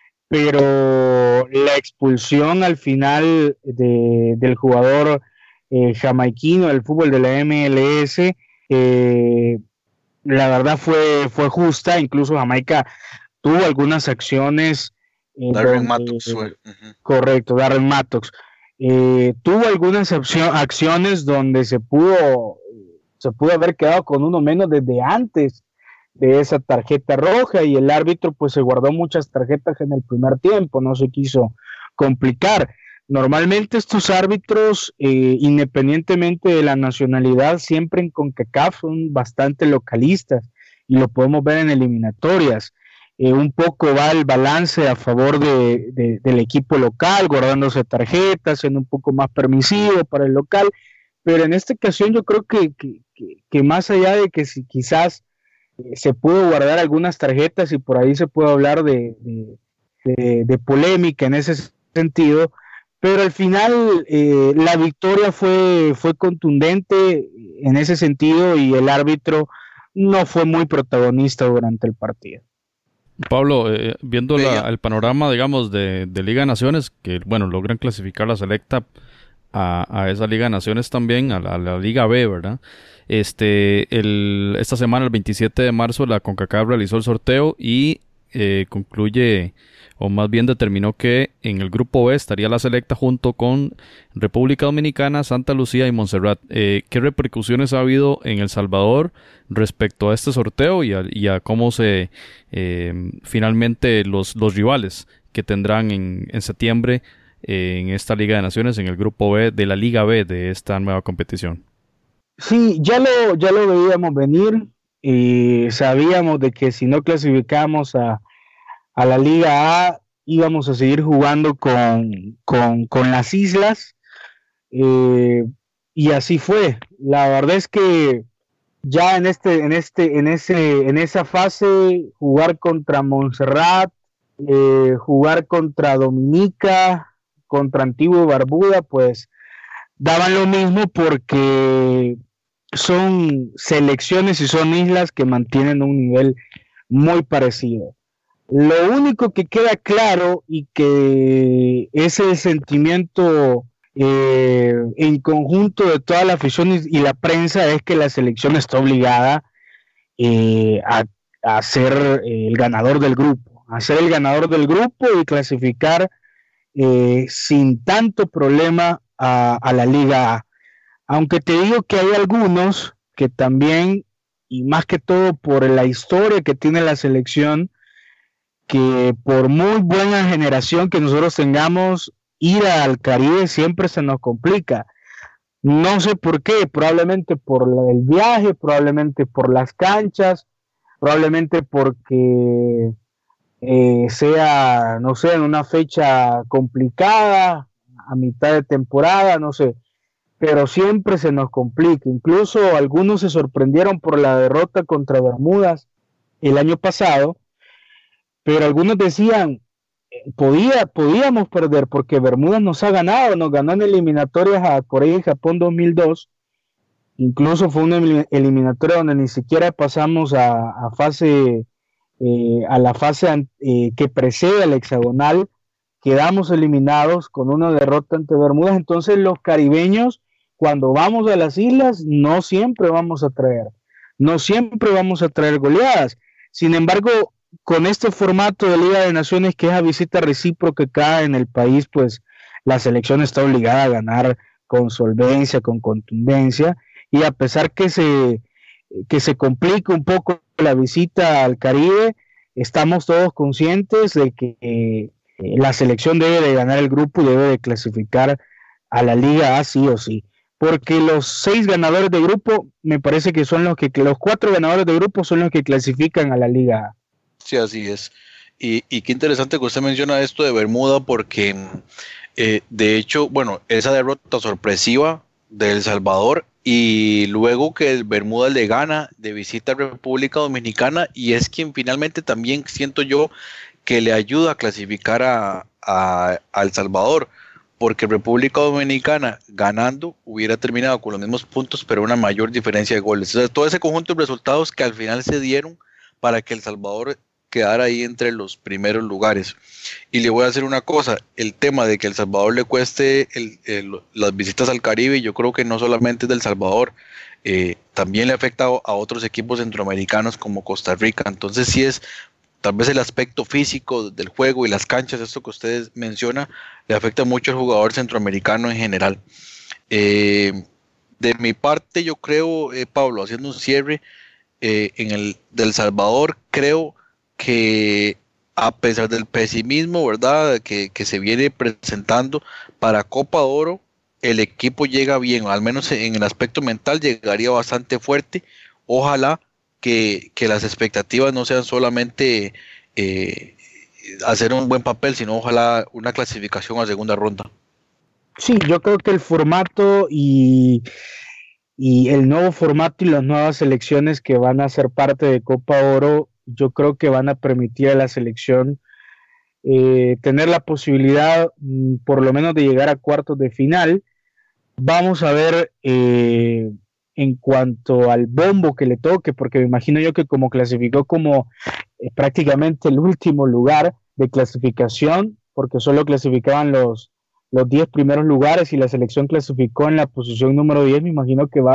pero la expulsión al final de, del jugador eh, jamaiquino del fútbol de la M L S, eh, la verdad fue, fue justa. Incluso Jamaica tuvo algunas acciones. Eh, Darren Mattox fue. Uh-huh. Correcto, Darren Mattox. Eh, tuvo algunas acciones donde se pudo se pudo haber quedado con uno menos desde antes de esa tarjeta roja y el árbitro pues se guardó muchas tarjetas en el primer tiempo, no se quiso complicar. Normalmente estos árbitros, eh, independientemente de la nacionalidad, siempre en CONCACAF son bastante localistas y lo podemos ver en eliminatorias. Eh, un poco va el balance a favor de, de, del equipo local, guardándose tarjetas, siendo un poco más permisivo para el local, pero en esta ocasión yo creo que, que, que, que más allá de que si quizás eh, se pudo guardar algunas tarjetas y por ahí se puede hablar de, de, de, de polémica en ese sentido, pero al final eh, la victoria fue, fue contundente en ese sentido y el árbitro no fue muy protagonista durante el partido. Pablo, eh, viendo la, el panorama, digamos, de, de Liga de Naciones, que, bueno, logran clasificar la selecta a, a esa Liga de Naciones también, a la, a la Liga B, ¿verdad? Este, el, esta semana, el veintisiete de marzo, la CONCACAF realizó el sorteo y eh, concluye, o más bien determinó que en el grupo B estaría la selecta junto con República Dominicana, Santa Lucía y Montserrat. Eh, ¿Qué repercusiones ha habido en El Salvador respecto a este sorteo y a, y a cómo se eh, finalmente los, los rivales que tendrán en, en septiembre eh, en esta Liga de Naciones, en el grupo B de la Liga B de esta nueva competición? Sí, ya lo, ya lo veíamos venir y sabíamos de que si no clasificamos a a la Liga A íbamos a seguir jugando con, con, con las islas, eh, y así fue. La verdad es que ya en este, en este, en ese, en esa fase, jugar contra Montserrat, eh, jugar contra Dominica, contra Antigua y Barbuda, pues daban lo mismo porque son selecciones y son islas que mantienen un nivel muy parecido. Lo único que queda claro y que es el sentimiento eh, en conjunto de toda la afición y, y la prensa es que la selección está obligada eh, a, a ser eh, el ganador del grupo, a ser el ganador del grupo y clasificar eh, sin tanto problema a, a la Liga A. Aunque te digo que hay algunos que también, y más que todo por la historia que tiene la selección, que por muy buena generación que nosotros tengamos, ir al Caribe siempre se nos complica. No sé por qué, probablemente por el viaje, probablemente por las canchas, probablemente porque eh, sea, no sé, en una fecha complicada, a mitad de temporada, no sé, pero siempre se nos complica. Incluso algunos se sorprendieron por la derrota contra Bermudas el año pasado, pero algunos decían, podía, podíamos perder porque Bermudas nos ha ganado, nos ganó en eliminatorias a Corea y Japón dos mil dos, incluso fue una eliminatoria donde ni siquiera pasamos a, a fase, eh, a la fase eh, que precede al hexagonal, quedamos eliminados con una derrota ante Bermudas. Entonces los caribeños, cuando vamos a las islas, no siempre vamos a traer, no siempre vamos a traer goleadas. Sin embargo, con este formato de Liga de Naciones, que es a visita recíproca acá en el país, pues la selección está obligada a ganar con solvencia, con contundencia, y a pesar que se, que se complica un poco la visita al Caribe, estamos todos conscientes de que eh, la selección debe de ganar el grupo y debe de clasificar a la Liga A sí o sí, porque los seis ganadores de grupo, me parece que son los que, los cuatro ganadores de grupo son los que clasifican a la Liga A. Sí, así es. Y, y qué interesante que usted menciona esto de Bermuda, porque eh, de hecho, bueno, esa derrota sorpresiva de El Salvador, y luego que el Bermuda le gana de visita a República Dominicana, y es quien finalmente también siento yo que le ayuda a clasificar a, a, a El Salvador, porque República Dominicana ganando hubiera terminado con los mismos puntos, pero una mayor diferencia de goles. O sea, todo ese conjunto de resultados que al final se dieron para que El Salvador quedar ahí entre los primeros lugares. Y le voy a decir una cosa, el tema de que El Salvador le cueste el, el, las visitas al Caribe, yo creo que no solamente es del Salvador, eh, también le afecta a, a otros equipos centroamericanos como Costa Rica. Entonces sí es, tal vez el aspecto físico del juego y las canchas, esto que ustedes mencionan, le afecta mucho al jugador centroamericano en general. Eh, de mi parte, yo creo, eh, Pablo, haciendo un cierre, eh, en el del Salvador, creo que a pesar del pesimismo, ¿verdad?, que, que se viene presentando para Copa Oro, el equipo llega bien, al menos en el aspecto mental llegaría bastante fuerte. Ojalá que, que las expectativas no sean solamente eh, hacer un buen papel, sino ojalá una clasificación a segunda ronda. Sí, yo creo que el formato y, y el nuevo formato y las nuevas selecciones que van a ser parte de Copa Oro, yo creo que van a permitir a la selección eh, tener la posibilidad mm, por lo menos de llegar a cuartos de final. Vamos a ver eh, en cuanto al bombo que le toque, porque me imagino yo que como clasificó como eh, prácticamente el último lugar de clasificación, porque solo clasificaban los los diez primeros lugares y la selección clasificó en la posición número diez, me imagino que va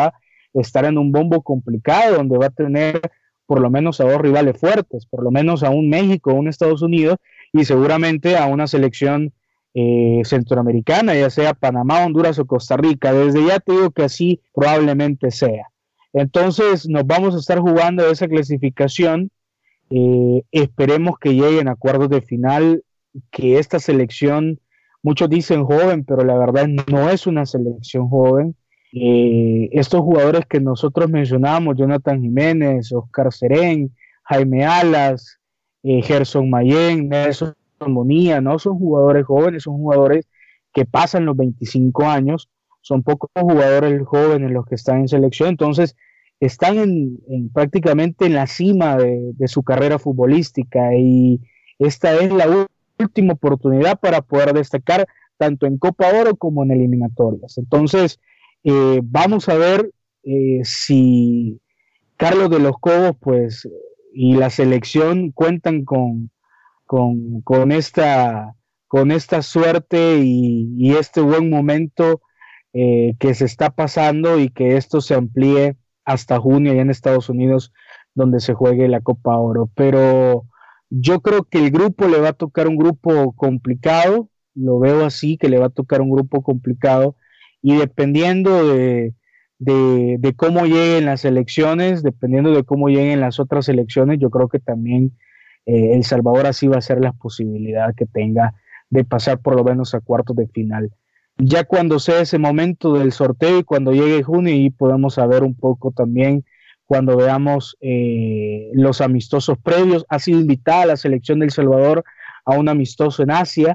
estar en un bombo complicado donde va a tener por lo menos a dos rivales fuertes, por lo menos a un México, a un Estados Unidos y seguramente a una selección eh, centroamericana, ya sea Panamá, Honduras o Costa Rica. Desde ya te digo que así probablemente sea. Entonces nos vamos a estar jugando esa clasificación. Eh, esperemos que lleguen a cuartos de final, que esta selección, muchos dicen joven, pero la verdad no es una selección joven. Eh, estos jugadores que nosotros mencionamos, Jonathan Jiménez, Oscar Serén, Jaime Alas, eh, Gerson Mayén, Nelson Monía, no son jugadores jóvenes, son jugadores que pasan los veinticinco años, son pocos jugadores jóvenes los que están en selección, entonces están en, en prácticamente en la cima de, de su carrera futbolística y esta es la última oportunidad para poder destacar tanto en Copa Oro como en eliminatorias. Entonces, eh, vamos a ver eh, si Carlos de los Cobos pues, y la selección cuentan con, con, con, esta, con esta suerte y, y este buen momento eh, que se está pasando y que esto se amplíe hasta junio allá en Estados Unidos donde se juegue la Copa Oro. Pero yo creo que el grupo le va a tocar un grupo complicado, lo veo así, que le va a tocar un grupo complicado y dependiendo de, de, de cómo lleguen las elecciones, dependiendo de cómo lleguen las otras elecciones, yo creo que también eh, El Salvador así va a ser la posibilidad que tenga de pasar por lo menos a cuartos de final. Ya cuando sea ese momento del sorteo y cuando llegue junio y podemos saber un poco también cuando veamos eh, los amistosos previos. Ha sido invitada la selección de El Salvador a un amistoso en Asia,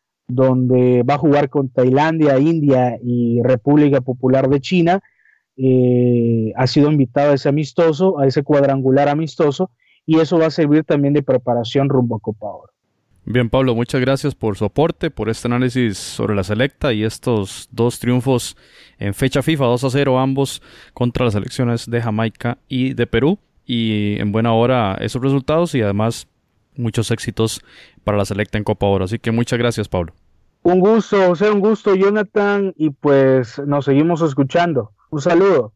donde va a jugar con Tailandia, India y República Popular de China. Eh, ha sido invitado a ese amistoso, a ese cuadrangular amistoso, y eso va a servir también de preparación rumbo a Copa Oro. Bien, Pablo, muchas gracias por su aporte, por este análisis sobre la selecta y estos dos triunfos en fecha FIFA, dos a cero ambos contra las selecciones de Jamaica y de Perú. Y en buena hora esos resultados y además muchos éxitos para la selecta en Copa Oro. Así que muchas gracias, Pablo. Un gusto, José, un gusto, Jonathan, y pues nos seguimos escuchando. Un saludo.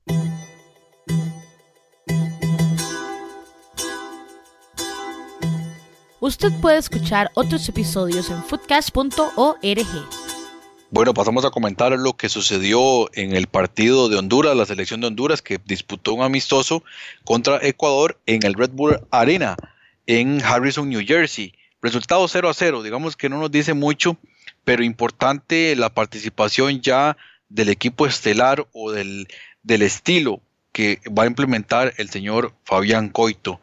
Usted puede escuchar otros episodios en footcast punto org. Bueno, pasamos a comentar lo que sucedió en el partido de Honduras, la selección de Honduras que disputó un amistoso contra Ecuador en el Red Bull Arena en Harrison, New Jersey. Resultado cero a cero, digamos que no nos dice mucho, pero importante la participación ya del equipo estelar o del, del estilo que va a implementar el señor Fabián Coito.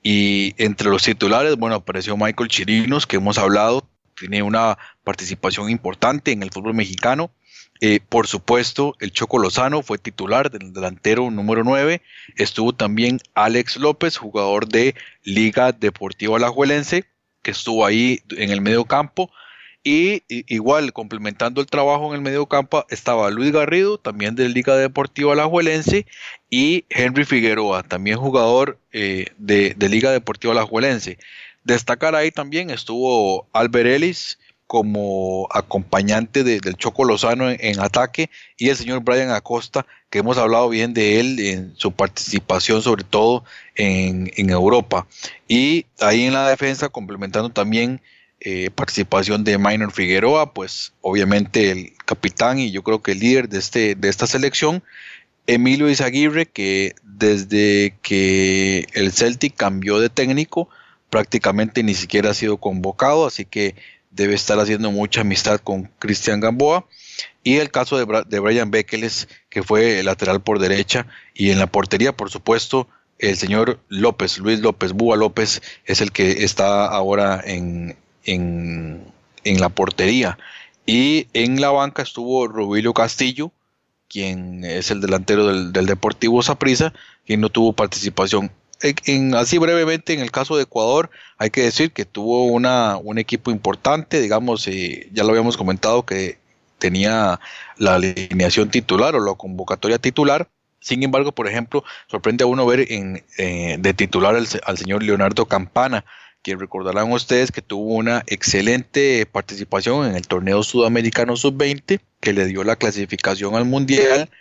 Y entre los titulares, bueno, apareció Michael Chirinos, que hemos hablado, tiene una participación importante en el fútbol mexicano. Eh, por supuesto, el Choco Lozano fue titular del delantero número nueve. Estuvo también Alex López, jugador de Liga Deportiva Alajuelense, que estuvo ahí en el medio campo. Y, y igual, complementando el trabajo en el medio campo, estaba Luis Garrido, también de Liga Deportiva Alajuelense, y Henry Figueroa, también jugador eh, de, de Liga Deportiva Alajuelense. Destacar ahí también estuvo Albert Ellis como acompañante de, del Choco Lozano en, en ataque, y el señor Brian Acosta, que hemos hablado bien de él en su participación, sobre todo en, en Europa. Y ahí en la defensa, complementando también Eh, participación de Minor Figueroa, pues obviamente el capitán y yo creo que el líder de, este, de esta selección, Emilio Izaguirre, que desde que el Celtic cambió de técnico prácticamente ni siquiera ha sido convocado, así que debe estar haciendo mucha amistad con Cristian Gamboa. Y el caso de, Bra- de Brian Bekeles, que fue el lateral por derecha, y en la portería, por supuesto, el señor López, Luis López, Búa López, es el que está ahora en En, en la portería. Y en la banca estuvo Rubilio Castillo, quien es el delantero del, del Deportivo Saprissa, quien no tuvo participación. En, en, así brevemente, en el caso de Ecuador, hay que decir que tuvo una, un equipo importante, digamos, eh, ya lo habíamos comentado que tenía la alineación titular o la convocatoria titular. Sin embargo, por ejemplo, sorprende a uno ver en, eh, de titular al, al señor Leonardo Campana, que recordarán ustedes que tuvo una excelente participación en el torneo sudamericano sub veinte, que le dio la clasificación al mundial,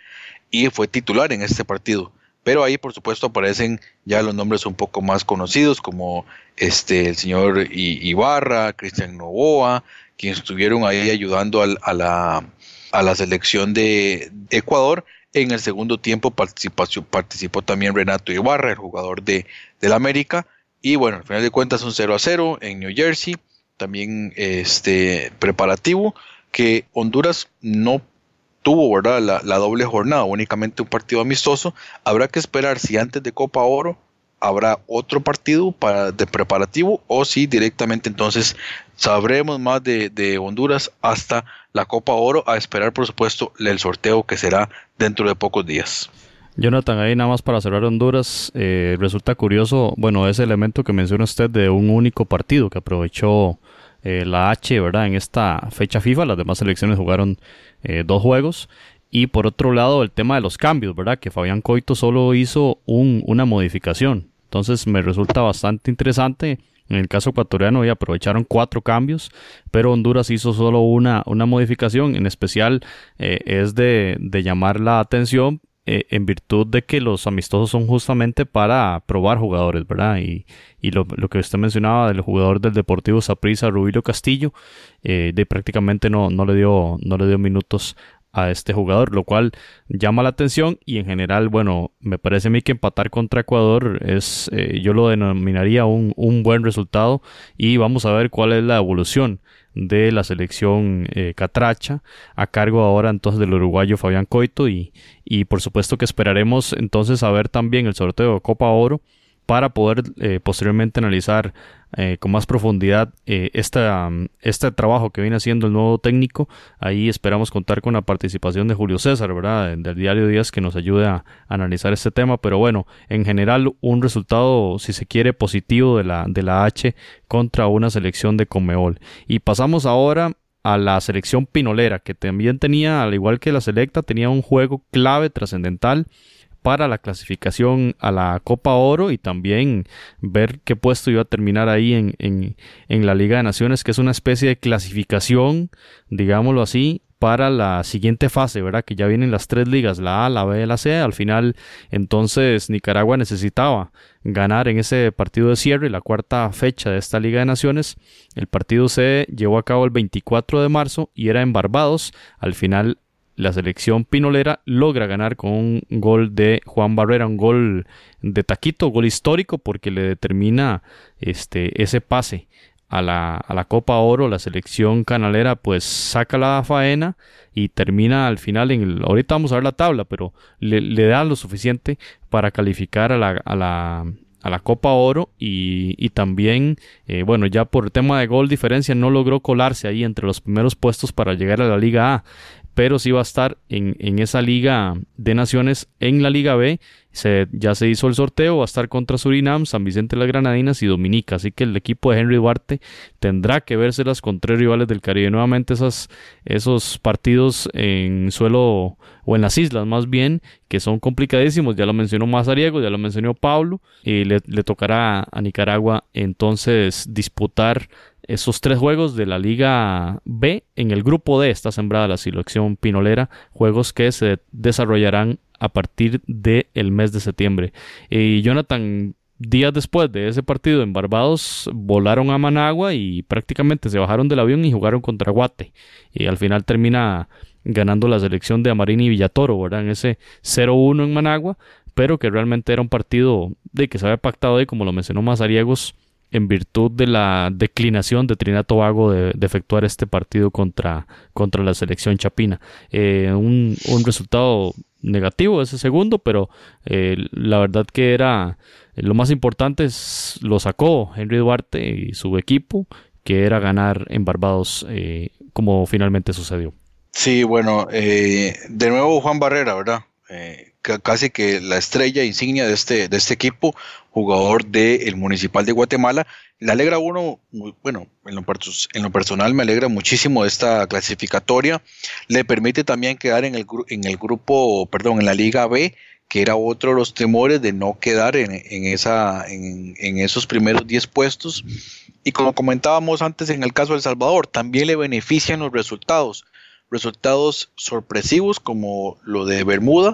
y fue titular en este partido. Pero ahí, por supuesto, aparecen ya los nombres un poco más conocidos, como este, el señor Ibarra, Cristian Novoa, quienes estuvieron ahí ayudando al, a, la, a la selección de Ecuador. En el segundo tiempo participó, participó también Renato Ibarra, el jugador de, del América. Y bueno, al final de cuentas un cero a cero en New Jersey, también este, preparativo, que Honduras no tuvo, ¿verdad?, la, la doble jornada, únicamente un partido amistoso. Habrá que esperar si antes de Copa Oro habrá otro partido para, de preparativo, o si directamente entonces sabremos más de, de Honduras hasta la Copa Oro, a esperar por supuesto el sorteo que será dentro de pocos días. Jonathan, ahí nada más para cerrar Honduras, eh, resulta curioso, bueno, ese elemento que menciona usted de un único partido que aprovechó eh, la H, ¿verdad?, en esta fecha FIFA. Las demás selecciones jugaron eh, dos juegos. Y por otro lado, el tema de los cambios, ¿verdad?, que Fabián Coito solo hizo un, una modificación. Entonces me resulta bastante interesante. En el caso ecuatoriano ya aprovecharon cuatro cambios, pero Honduras hizo solo una, una modificación. En especial eh, es de, de llamar la atención eh, en virtud de que los amistosos son justamente para probar jugadores, ¿verdad? Y, y lo, lo que usted mencionaba del jugador del Deportivo Saprissa, Rubilio Castillo, eh, de prácticamente no, no le dio, no le dio minutos a este jugador, lo cual llama la atención. Y en general, bueno, me parece a mí que empatar contra Ecuador es, eh, yo lo denominaría un, un buen resultado, y vamos a ver cuál es la evolución de la selección eh, catracha, a cargo ahora entonces del uruguayo Fabián Coito, y, y por supuesto que esperaremos entonces a ver también el sorteo de Copa Oro para poder eh, posteriormente analizar eh, con más profundidad eh, esta, este trabajo que viene haciendo el nuevo técnico. Ahí esperamos contar con la participación de Julio César, ¿verdad?, del diario Díaz, que nos ayude a analizar este tema. Pero bueno, en general un resultado, si se quiere, positivo de la, de la H contra una selección de Conmebol. Y pasamos ahora a la selección pinolera, que también tenía, al igual que la selecta, tenía un juego clave, trascendental para la clasificación a la Copa Oro, y también ver qué puesto iba a terminar ahí en, en, en la Liga de Naciones, que es una especie de clasificación, digámoslo así, para la siguiente fase, ¿verdad?, que ya vienen las tres ligas, la A, la B y la C. Al final, entonces, Nicaragua necesitaba ganar en ese partido de cierre, la cuarta fecha de esta Liga de Naciones. El partido se llevó a cabo el veinticuatro de marzo y era en Barbados. Al final, la selección pinolera logra ganar con un gol de Juan Barrera, un gol de taquito, gol histórico, porque le determina este, ese pase a la, a la Copa Oro. La selección canalera pues saca la faena y termina al final en el, ahorita vamos a ver la tabla, pero le, le da lo suficiente para calificar a la, a la, a la Copa Oro, y, y también, eh, bueno, ya por tema de gol diferencia no logró colarse ahí entre los primeros puestos para llegar a la Liga A, pero sí va a estar en, en esa Liga de Naciones. En la Liga B se, ya se hizo el sorteo, va a estar contra Surinam, San Vicente de las Granadinas y Dominica, así que el equipo de Henry Duarte tendrá que vérselas con tres rivales del Caribe. Nuevamente esas, esos partidos en suelo, o en las islas más bien, que son complicadísimos. Ya lo mencionó Mazariego, ya lo mencionó Pablo, y le, le tocará a Nicaragua entonces disputar esos tres juegos de la Liga B. En el grupo D está sembrada la selección pinolera, juegos que se desarrollarán a partir del mes de septiembre. Y Jonathan, días después de ese partido en Barbados, volaron a Managua y prácticamente se bajaron del avión y jugaron contra Guate, y al final termina ganando la selección de Amarini y Villatoro, ¿verdad?, en ese cero uno en Managua, pero que realmente era un partido de que se había pactado ahí, como lo mencionó Mazariegos, en virtud de la declinación de Trinidad y Tobago de, de efectuar este partido contra, contra la selección chapina. Eh, un, un resultado negativo ese segundo, pero eh, la verdad que era eh, lo más importante, es, lo sacó Henry Duarte y su equipo, que era ganar en Barbados, eh, como finalmente sucedió. Sí, bueno, eh, de nuevo Juan Barrera, ¿verdad? Eh, casi que la estrella insignia de este, de este equipo, jugador del Municipal de Guatemala. Le alegra a uno, muy, bueno, en lo, en lo personal me alegra muchísimo esta clasificatoria. Le permite también quedar en el, en el grupo, perdón, en la Liga B, que era otro de los temores de no quedar en, en, esa, en, en esos primeros diez puestos. Y como comentábamos antes en el caso de El Salvador, también le benefician los resultados. Resultados sorpresivos como lo de Bermuda,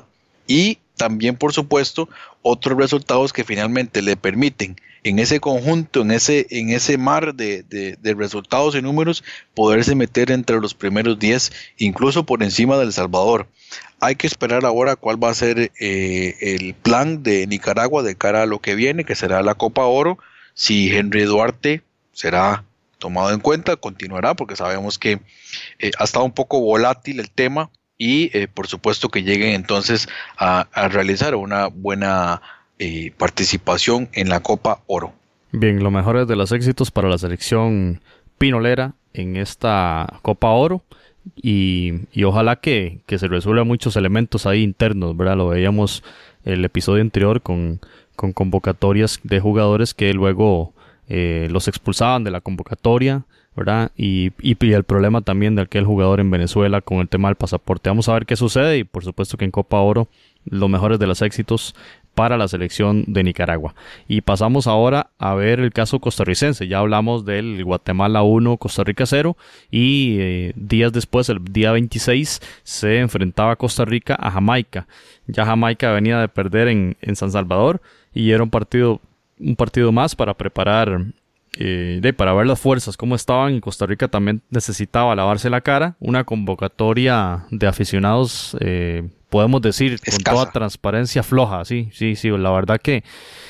y también, por supuesto, otros resultados que finalmente le permiten en ese conjunto, en ese, en ese mar de, de, de resultados y números, poderse meter entre los primeros diez, incluso por encima de El Salvador. Hay que esperar ahora cuál va a ser eh, el plan de Nicaragua de cara a lo que viene, que será la Copa Oro. Si Henry Duarte será tomado en cuenta, continuará, porque sabemos que eh, ha estado un poco volátil el tema, y eh, por supuesto que lleguen entonces a, a realizar una buena eh, participación en la Copa Oro. Bien, lo mejor es de los éxitos para la selección pinolera en esta Copa Oro, y, y ojalá que, que se resuelvan muchos elementos ahí internos, ¿verdad? Lo veíamos el episodio anterior con, con convocatorias de jugadores que luego eh, los expulsaban de la convocatoria, ¿verdad? Y, y, y el problema también de aquel jugador en Venezuela con el tema del pasaporte. Vamos a ver qué sucede, y por supuesto que en Copa Oro los mejores de los éxitos para la selección de Nicaragua. Y pasamos ahora a ver el caso costarricense. Ya hablamos del Guatemala uno, Costa Rica cero, y eh, días después, el día veintiséis, se enfrentaba Costa Rica a Jamaica. Ya Jamaica venía de perder en, en San Salvador, y era un partido, un partido más para preparar Eh, de, para ver las fuerzas cómo estaban, y Costa Rica también necesitaba lavarse la cara. Una convocatoria de aficionados, eh, podemos decir, escasa, con toda transparencia, floja. Sí, sí, sí, la verdad que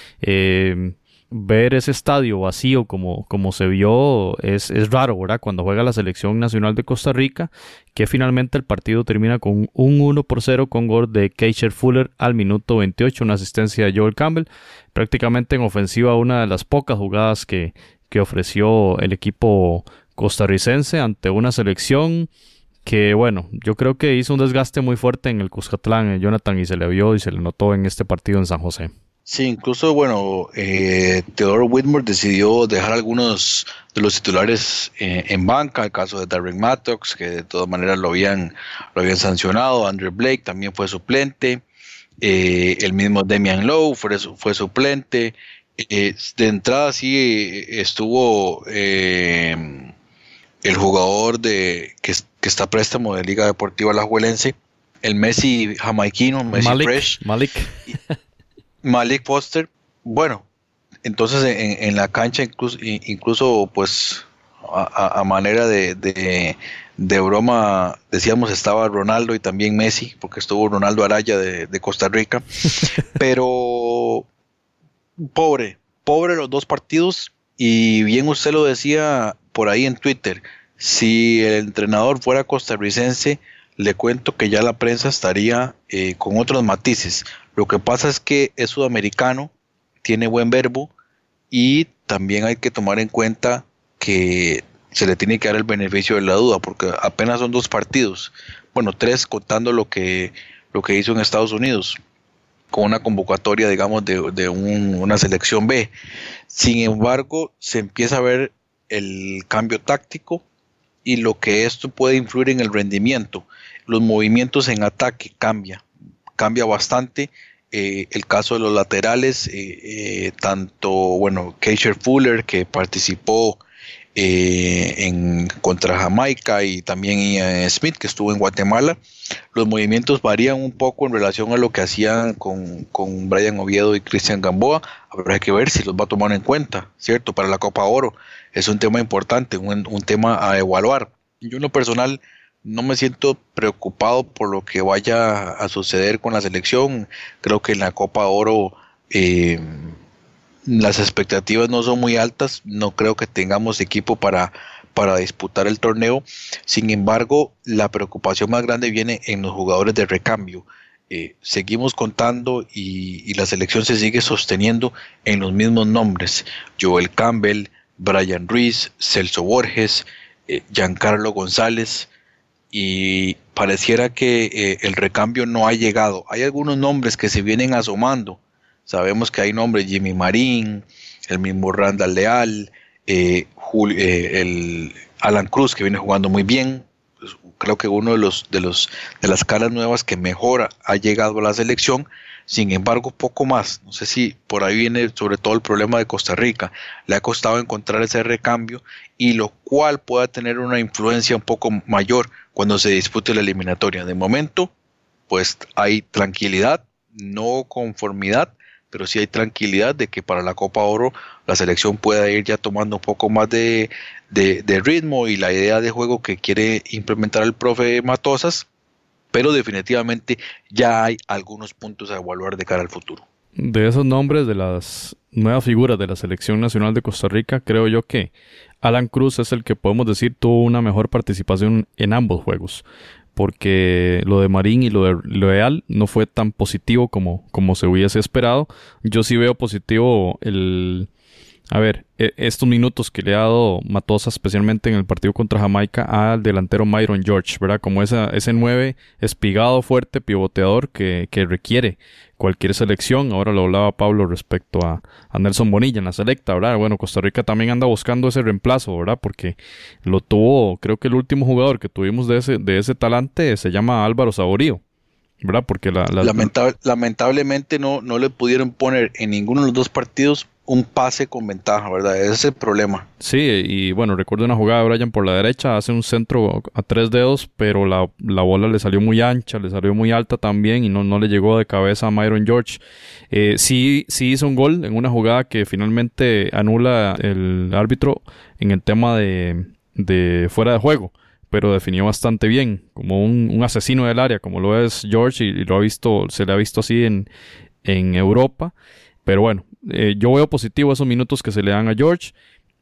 eh, ver ese estadio vacío como, como se vio es, es raro, ¿verdad? Cuando juega la selección nacional de Costa Rica, que finalmente el partido termina con un uno por cero con gol de Keisher Fuller al minuto veintiocho, una asistencia de Joel Campbell, prácticamente en ofensiva, una de las pocas jugadas que, que ofreció el equipo costarricense ante una selección que, bueno, yo creo que hizo un desgaste muy fuerte en el Cuscatlán, eh, Jonathan, y se le vio y se le notó en este partido en San José. Sí, incluso, bueno, eh, Theodore Whitmore decidió dejar algunos de los titulares eh, en banca, el caso de Darren Mattox, que de todas maneras lo habían, lo habían sancionado. Andrew Blake también fue suplente, eh, el mismo Damian Lowe fue, fue suplente. Eh, de entrada sí eh, estuvo eh, el jugador de que, que está a préstamo de Liga Deportiva Alajuelense, el Messi jamaiquino, Messi Malik, Fresh. Malik. Malik Foster. Bueno, entonces en, en la cancha incluso, incluso pues a, a manera de, de, de broma decíamos estaba Ronaldo y también Messi, porque estuvo Ronaldo Araya de, de Costa Rica, pero pobre, pobre los dos partidos, y bien usted lo decía por ahí en Twitter, si el entrenador fuera costarricense, le cuento que ya la prensa estaría eh, con otros matices. Lo que pasa es que es sudamericano, tiene buen verbo, y también hay que tomar en cuenta que se le tiene que dar el beneficio de la duda, porque apenas son dos partidos, bueno, tres contando lo que, lo que hizo en Estados Unidos, con una convocatoria, digamos, de, de un, una selección B. Sin embargo, se empieza a ver el cambio táctico y lo que esto puede influir en el rendimiento. Los movimientos en ataque cambia, cambia bastante. Eh, el caso de los laterales, eh, eh, tanto, bueno, Keisher Fuller, que participó eh, en contra Jamaica, y también Ian Smith, que estuvo en Guatemala, los movimientos varían un poco en relación a lo que hacían con, con Brian Oviedo y Cristian Gamboa. Habrá que ver si los va a tomar en cuenta, ¿cierto? Para la Copa Oro es un tema importante, un, un tema a evaluar. Yo en lo personal no me siento preocupado por lo que vaya a suceder con la selección. Creo que en la Copa Oro eh, las expectativas no son muy altas. No creo que tengamos equipo para, para disputar el torneo. Sin embargo, la preocupación más grande viene en los jugadores de recambio. Eh, seguimos contando y, y la selección se sigue sosteniendo en los mismos nombres: Joel Campbell, Brian Ruiz, Celso Borges, eh, Giancarlo González. Y pareciera que eh, el recambio no ha llegado. Hay algunos nombres que se vienen asomando. Sabemos que hay nombres: Jimmy Marín, el mismo Randall Leal, eh, Julio, eh, el Alan Cruz, que viene jugando muy bien. Pues, creo que uno de los de los de las caras nuevas que mejor ha llegado a la selección. Sin embargo, poco más. No sé si por ahí viene sobre todo el problema de Costa Rica. Le ha costado encontrar ese recambio, y lo cual pueda tener una influencia un poco mayor cuando se dispute la eliminatoria. De momento, pues hay tranquilidad, no conformidad, pero sí hay tranquilidad de que para la Copa Oro la selección pueda ir ya tomando un poco más de, de, de ritmo y la idea de juego que quiere implementar el profe Matosas, pero definitivamente ya hay algunos puntos a evaluar de cara al futuro. De esos nombres de las nuevas figuras de la Selección Nacional de Costa Rica, creo yo que Alan Cruz es el que podemos decir tuvo una mejor participación en ambos juegos, porque lo de Marín y lo de Leal no fue tan positivo como, como se hubiese esperado. Yo sí veo positivo el... A ver, estos minutos que le ha dado Matosa, especialmente en el partido contra Jamaica, al delantero Myron George, ¿verdad? Como esa, ese nueve espigado, fuerte, pivoteador que, que requiere cualquier selección. Ahora lo hablaba Pablo respecto a, a Nelson Bonilla en la selecta, ¿verdad? Bueno, Costa Rica también anda buscando ese reemplazo, ¿verdad? Porque lo tuvo, creo que el último jugador que tuvimos de ese, de ese talante se llama Álvaro Saborío, ¿verdad? Porque la, la, Lamentable, lamentablemente no, no le pudieron poner en ninguno de los dos partidos un pase con ventaja, ¿verdad? Ese es el problema. Sí, y bueno, recuerdo una jugada de Brian por la derecha, hace un centro a tres dedos, pero la, la bola le salió muy ancha, le salió muy alta también y no, no le llegó de cabeza a Myron George. Eh, sí, sí hizo un gol en una jugada que finalmente anula el árbitro en el tema de, de fuera de juego, pero definió bastante bien, como un, un asesino del área, como lo es George, y, y lo ha visto, se le ha visto así en, en Europa. Pero bueno, eh, yo veo positivo esos minutos que se le dan a George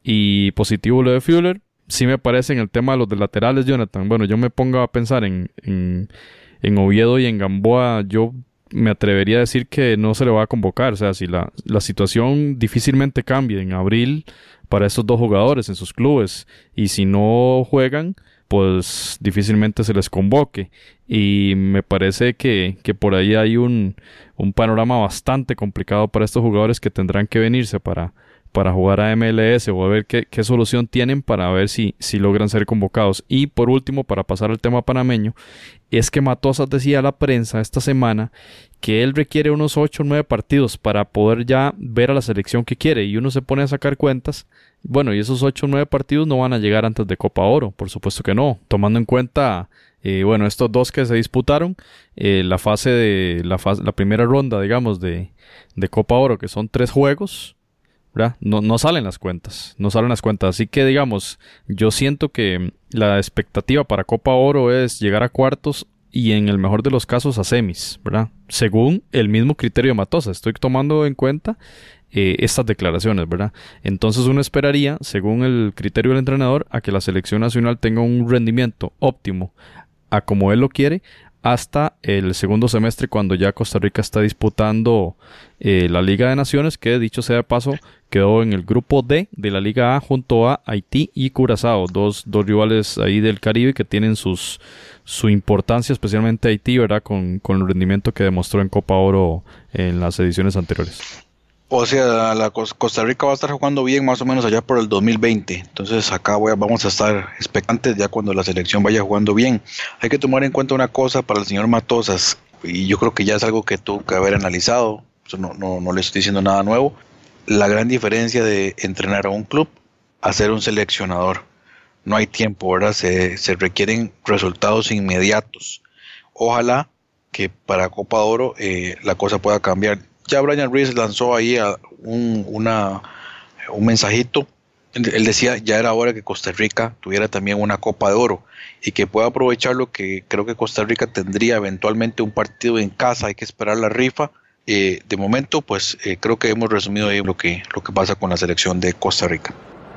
y positivo lo de Fuller. Sí me parece en el tema de los de laterales, Jonathan. Bueno, yo me pongo a pensar en, en, en Oviedo y en Gamboa. Yo me atrevería a decir que no se le va a convocar. O sea, si la, la situación difícilmente cambia en abril para estos dos jugadores en sus clubes y si no juegan, pues difícilmente se les convoque. Y me parece que, que por ahí hay un, un panorama bastante complicado para estos jugadores que tendrán que venirse para, para jugar a M L S o a ver qué, qué solución tienen para ver si, si logran ser convocados. Y por último, para pasar al tema panameño, es que Matosas decía a la prensa esta semana que él requiere unos ocho o nueve partidos para poder ya ver a la selección que quiere, y uno se pone a sacar cuentas. Bueno, y esos ocho o nueve partidos no van a llegar antes de Copa Oro, por supuesto que no, tomando en cuenta eh, bueno, estos dos que se disputaron, eh, la fase de la, fase, la primera ronda, digamos, de, de Copa Oro, que son tres juegos, ¿verdad? No, no salen las cuentas, no salen las cuentas, así que digamos, yo siento que la expectativa para Copa Oro es llegar a cuartos y en el mejor de los casos a semis, ¿verdad? Según el mismo criterio de Matosa, estoy tomando en cuenta eh, estas declaraciones, ¿verdad? Entonces uno esperaría, según el criterio del entrenador, a que la selección nacional tenga un rendimiento óptimo a como él lo quiere hasta el segundo semestre, cuando ya Costa Rica está disputando eh, la Liga de Naciones, que dicho sea de paso quedó en el grupo D de la Liga A junto a Haití y Curazao, dos, dos rivales ahí del Caribe que tienen sus su importancia, especialmente Haití, ¿verdad? Con, con el rendimiento que demostró en Copa Oro en las ediciones anteriores. O sea, la Costa Rica va a estar jugando bien más o menos allá por el dos mil veinte. Entonces acá voy a, vamos a estar expectantes ya cuando la selección vaya jugando bien. Hay que tomar en cuenta una cosa para el señor Matosas, y yo creo que ya es algo que tuvo que haber analizado. Eso no, no, no le estoy diciendo nada nuevo. La gran diferencia de entrenar a un club a ser un seleccionador. No hay tiempo, ¿verdad? Se, se requieren resultados inmediatos. Ojalá que para Copa Oro eh, la cosa pueda cambiar. Ya Brian Ruiz lanzó ahí a un, una, un mensajito. Él decía ya era hora que Costa Rica tuviera también una Copa de Oro y que pueda aprovechar lo que creo que Costa Rica tendría eventualmente un partido en casa. Hay que esperar la rifa. Eh, de momento, pues eh, creo que hemos resumido ahí lo que, lo que pasa con la selección de Costa Rica.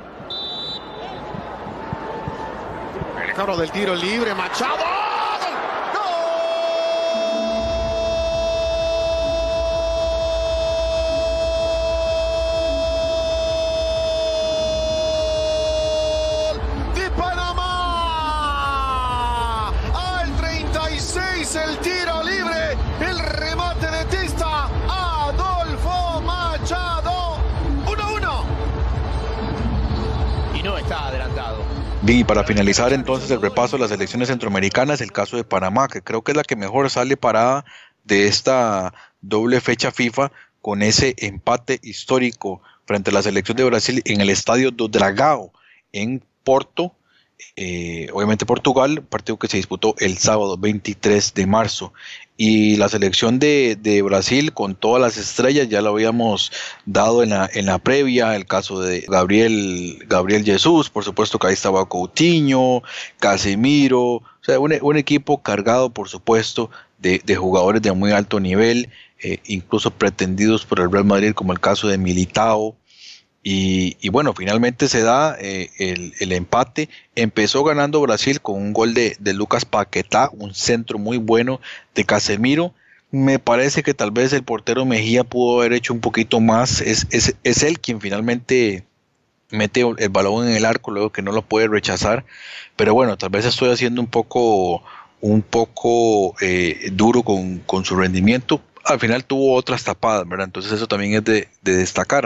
El cobro del tiro libre, Machado. El tiro libre, el remate de Tista, Adolfo Machado, uno uno. Y no está adelantado. Bien, y para finalizar entonces el repaso de las selecciones centroamericanas, el caso de Panamá, que creo que es la que mejor sale parada de esta doble fecha FIFA, con ese empate histórico frente a la selección de Brasil en el Estadio do Dragão en Porto. Eh, obviamente Portugal, partido que se disputó el sábado veintitrés de marzo. Y la selección de, de Brasil con todas las estrellas ya lo habíamos dado en la, en la previa, el caso de Gabriel, Gabriel Jesús, por supuesto que ahí estaba Coutinho, Casemiro, o sea, un, un equipo cargado por supuesto de, de jugadores de muy alto nivel, eh, incluso pretendidos por el Real Madrid como el caso de Militao. Y, y bueno, finalmente se da eh, el, el empate. Empezó ganando Brasil con un gol de, de Lucas Paquetá, un centro muy bueno de Casemiro. Me parece que tal vez el portero Mejía pudo haber hecho un poquito más. Es, es, es él quien finalmente mete el balón en el arco, luego que no lo puede rechazar. Pero bueno, tal vez estoy haciendo un poco, un poco eh, duro con, con su rendimiento. Al final tuvo otras tapadas, ¿verdad? Entonces eso también es de, de destacar.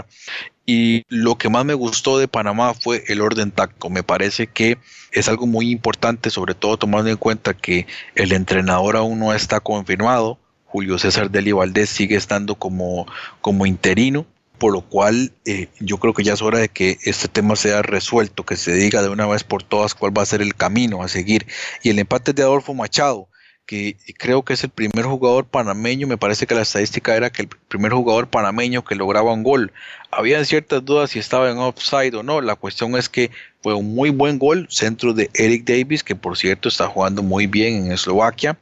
Y lo que más me gustó de Panamá fue el orden táctico. Me parece que es algo muy importante, sobre todo tomando en cuenta que el entrenador aún no está confirmado. Julio César Dely Valdés sigue estando como, como interino, por lo cual eh, yo creo que ya es hora de que este tema sea resuelto, que se diga de una vez por todas cuál va a ser el camino a seguir. Y el empate de Adolfo Machado, que creo que es el primer jugador panameño, me parece que la estadística era que el primer jugador panameño que lograba un gol. Había ciertas dudas si estaba en offside o no, la cuestión es que fue un muy buen gol, centro de Eric Davis, que por cierto está jugando muy bien en Eslovaquia,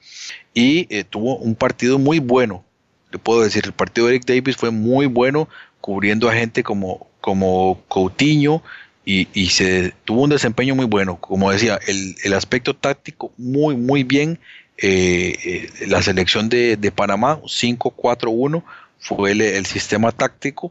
y eh, tuvo un partido muy bueno. Le puedo decir, el partido de Eric Davis fue muy bueno, cubriendo a gente como, como Coutinho, y, y se tuvo un desempeño muy bueno. Como decía, el, el aspecto táctico muy muy bien. Eh, eh, la selección de, de Panamá, cinco cuatro uno, fue el, el sistema táctico,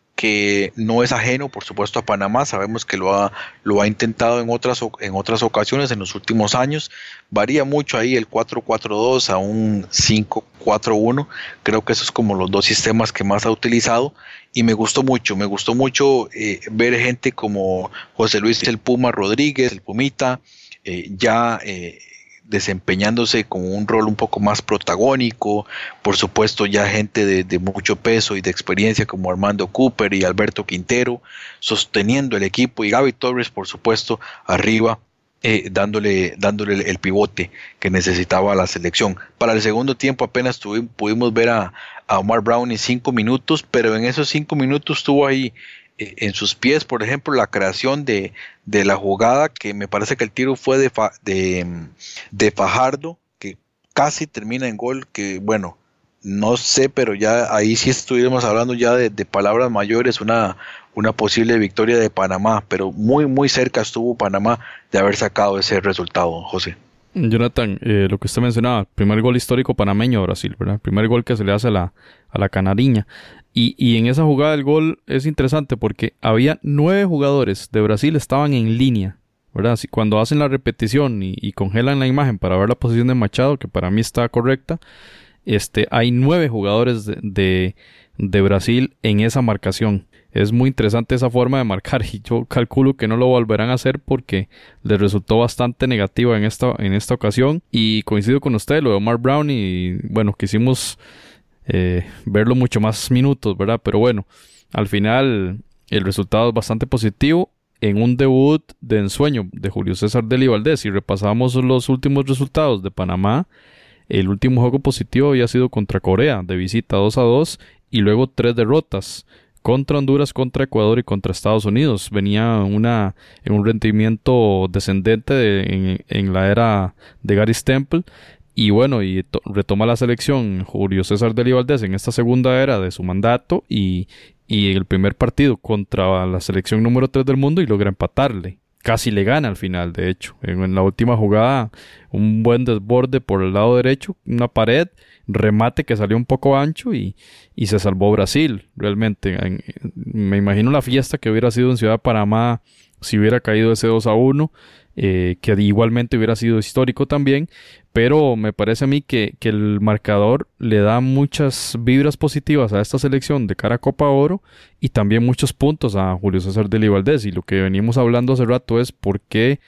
que no es ajeno por supuesto a Panamá. Sabemos que lo ha, lo ha intentado en otras, en otras ocasiones en los últimos años. Varía mucho ahí el cuatro cuatro dos a un cinco cuatro uno, creo que esos es como los dos sistemas que más ha utilizado, y me gustó mucho, me gustó mucho eh, ver gente como José Luis el Puma Rodríguez, el Pumita, eh, ya eh, desempeñándose con un rol un poco más protagónico. Por supuesto ya gente de, de mucho peso y de experiencia como Armando Cooper y Alberto Quintero sosteniendo el equipo, y Gaby Torres por supuesto arriba, eh, dándole, dándole el, el pivote que necesitaba la selección. Para el segundo tiempo apenas tuvimos, pudimos ver a, a Omar Brown en cinco minutos, pero en esos cinco minutos tuvo ahí en sus pies, por ejemplo, la creación de, de la jugada, que me parece que el tiro fue de, de, de Fajardo, que casi termina en gol, que bueno, no sé, pero ya ahí sí estuviéramos hablando ya de, de palabras mayores, una, una posible victoria de Panamá, pero muy muy cerca estuvo Panamá de haber sacado ese resultado, José. Jonathan, eh, lo que usted mencionaba, primer gol histórico panameño de Brasil, ¿verdad? Primer gol que se le hace a la, a la canariña. Y, y en esa jugada del gol es interesante porque había nueve jugadores de Brasil estaban en línea, ¿verdad? Así, cuando hacen la repetición y, y congelan la imagen para ver la posición de Machado, que para mí está correcta, este, hay nueve jugadores de, de, de Brasil en esa marcación. Es muy interesante esa forma de marcar, y yo calculo que no lo volverán a hacer porque les resultó bastante negativa en esta, en esta ocasión. Y coincido con usted, lo de Omar Brown, y bueno, quisimos eh, verlo mucho más minutos, ¿verdad? Pero bueno, al final el resultado es bastante positivo en un debut de ensueño de Julio César Dely Valdés. Si repasamos los últimos resultados de Panamá, el último juego positivo había sido contra Corea, de visita dos a dos, y luego tres derrotas. Contra Honduras, contra Ecuador y contra Estados Unidos. Venía una, en un rendimiento descendente de, en, en la era de Gary Stempel. Y bueno, y to, retoma la selección Julio César Dely Valdés en esta segunda era de su mandato. Y, y el primer partido contra la selección número tres del mundo, y logra empatarle. Casi le gana al final, de hecho. En, en la última jugada, un buen desborde por el lado derecho, una pared, remate que salió un poco ancho, y, y se salvó Brasil. Realmente, en, me imagino la fiesta que hubiera sido en Ciudad de Panamá si hubiera caído ese dos a uno, eh, que igualmente hubiera sido histórico también. Pero me parece a mí que, que el marcador le da muchas vibras positivas a esta selección de cara a Copa Oro, y también muchos puntos a Julio César Dely Valdés. Y lo que venimos hablando hace rato es por qué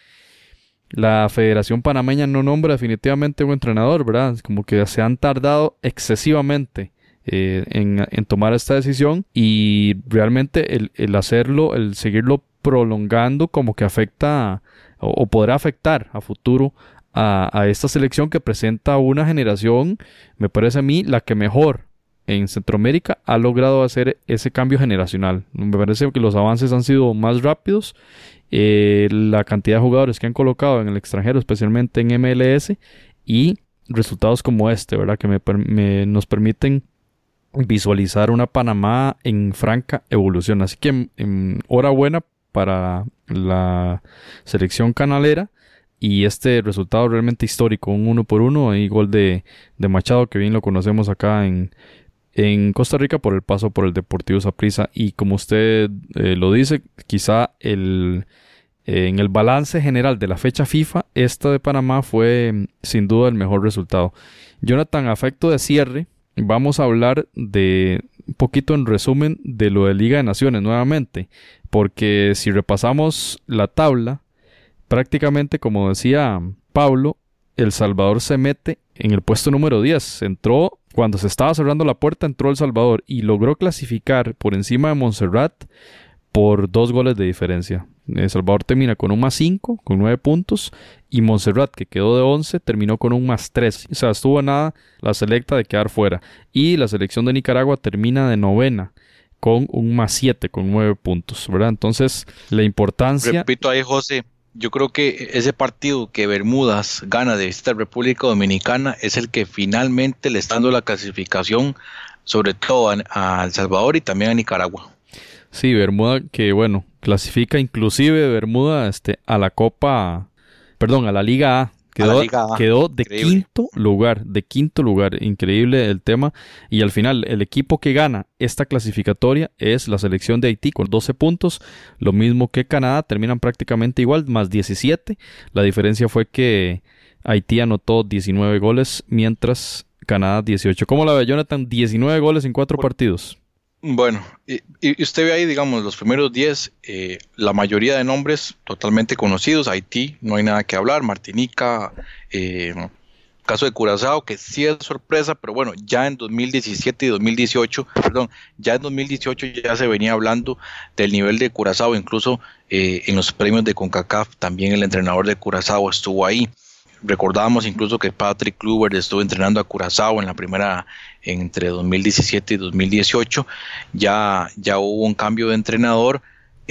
la Federación Panameña no nombra definitivamente un entrenador, ¿verdad? Como que se han tardado excesivamente eh, en, en tomar esta decisión, y realmente el, el hacerlo, el seguirlo prolongando, como que afecta o, o podrá afectar a futuro a, a esta selección que presenta una generación, me parece a mí, la que mejor en Centroamérica ha logrado hacer ese cambio generacional. Me parece que los avances han sido más rápidos. Eh, la cantidad de jugadores que han colocado en el extranjero, especialmente en M L S, y resultados como este, ¿verdad? Que me, me, nos permiten visualizar una Panamá en franca evolución. Así que enhorabuena para la selección canalera y este resultado realmente histórico, un uno por uno y gol de, de Machado, que bien lo conocemos acá en, en Costa Rica por el paso por el Deportivo Saprissa. Y como usted eh, lo dice, quizá el, eh, en el balance general de la fecha FIFA, esta de Panamá fue sin duda el mejor resultado. Jonathan, a efecto de cierre, vamos a hablar de un poquito en resumen de lo de Liga de Naciones nuevamente, porque si repasamos la tabla, prácticamente como decía Pablo, El Salvador se mete en el puesto número diez. Entró, cuando se estaba cerrando la puerta, entró El Salvador y logró clasificar por encima de Montserrat por dos goles de diferencia. El Salvador termina con un más cinco, con nueve puntos, y Montserrat, que quedó de once, terminó con un más tres. O sea, estuvo a nada la selecta de quedar fuera. Y la selección de Nicaragua termina de novena, con un más siete, con nueve puntos, ¿verdad? Entonces, la importancia... Repito ahí, José, yo creo que ese partido que Bermudas gana de esta República Dominicana es el que finalmente le está dando la clasificación, sobre todo a, a El Salvador y también a Nicaragua. Sí, Bermuda, que bueno, clasifica inclusive Bermuda este, a la Copa, perdón, a la Liga A. Quedó, la Liga A. quedó de Increíble. quinto lugar, de quinto lugar. Increíble el tema. Y al final, el equipo que gana esta clasificatoria es la selección de Haití con doce puntos. Lo mismo que Canadá, terminan prácticamente igual, más diecisiete. La diferencia fue que Haití anotó diecinueve goles, mientras Canadá dieciocho. ¿Cómo la ve, Jonathan? diecinueve goles en cuatro partidos. Bueno, y, y usted ve ahí, digamos, los primeros diez, eh, la mayoría de nombres totalmente conocidos. Haití, no hay nada que hablar. Martinica, eh, caso de Curazao, que sí es sorpresa, pero bueno, ya en dos mil diecisiete y dos mil dieciocho, perdón, ya en dos mil dieciocho ya se venía hablando del nivel de Curazao, incluso eh, en los premios de CONCACAF también el entrenador de Curazao estuvo ahí. Recordábamos incluso que Patrick Kluivert estuvo entrenando a Curazao en la primera, entre dos mil diecisiete y dos mil dieciocho. Ya, ya hubo un cambio de entrenador.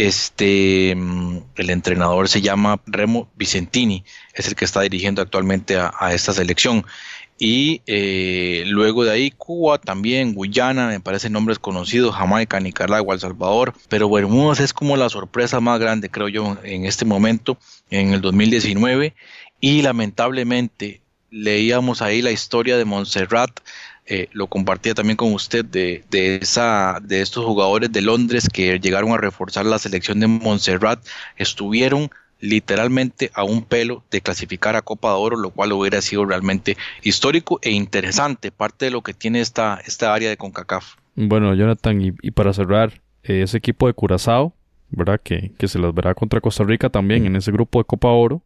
Este, el entrenador se llama Remo Vicentini, es el que está dirigiendo actualmente a, a esta selección. Y eh, luego de ahí Cuba, también Guyana, me parecen nombres conocidos, Jamaica, Nicaragua, El Salvador, pero Bermudas es como la sorpresa más grande, creo yo, en este momento, en el dos mil diecinueve. Y lamentablemente leíamos ahí la historia de Montserrat, eh, lo compartía también con usted, de, de, esa, de estos jugadores de Londres que llegaron a reforzar la selección de Montserrat, estuvieron literalmente a un pelo de clasificar a Copa de Oro, lo cual hubiera sido realmente histórico e interesante, parte de lo que tiene esta, esta área de CONCACAF. Bueno, Jonathan, y, y para cerrar, eh, ese equipo de Curazao, ¿verdad? Que, que se las verá contra Costa Rica también en ese grupo de Copa Oro.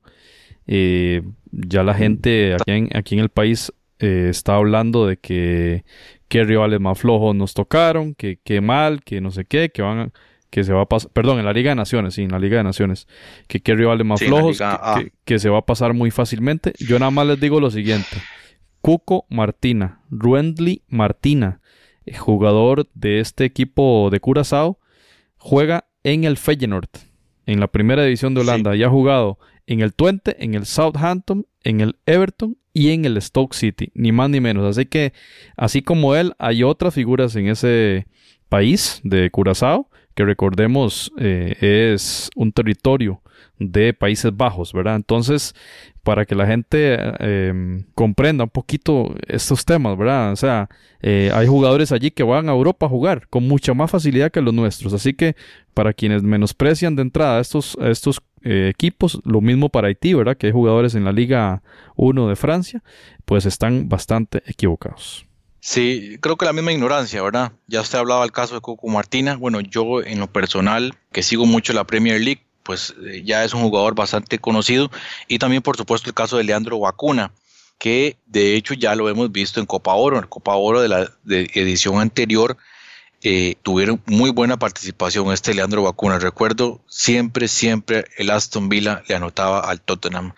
Eh, ya la gente aquí en, aquí en el país eh, está hablando de que qué rivales más flojos nos tocaron, que qué mal, que no sé qué, que van a, que se va a pasar, perdón, en la Liga de Naciones, sí, en la Liga de Naciones, que qué rivales más sí, flojos, Liga, que, ah. que, que se va a pasar muy fácilmente. Yo nada más les digo lo siguiente: Cuco Martina, Ruendly Martina, jugador de este equipo de Curazao, juega en el Feyenoord, en la primera división de Holanda, sí. Y ha jugado en el Twente, en el Southampton, en el Everton y en el Stoke City, ni más ni menos. Así que, así como él, hay otras figuras en ese país de Curazao, que recordemos eh, es un territorio de Países Bajos, ¿verdad? Entonces, para que la gente eh, comprenda un poquito estos temas, ¿verdad? O sea, eh, hay jugadores allí que van a Europa a jugar con mucha más facilidad que los nuestros. Así que, para quienes menosprecian de entrada a estos, a estos eh, equipos, lo mismo para Haití, ¿verdad? Que hay jugadores en la Liga uno de Francia, pues están bastante equivocados. Sí, creo que la misma ignorancia, ¿verdad? Ya usted hablaba del caso de Cuco Martina. Bueno, yo en lo personal, que sigo mucho la Premier League, pues eh, ya es un jugador bastante conocido. Y también, por supuesto, el caso de Leandro Bacuna, que de hecho ya lo hemos visto en Copa Oro. En Copa Oro de la de edición anterior eh, tuvieron muy buena participación este Leandro Bacuna. Recuerdo siempre, siempre el Aston Villa le anotaba al Tottenham.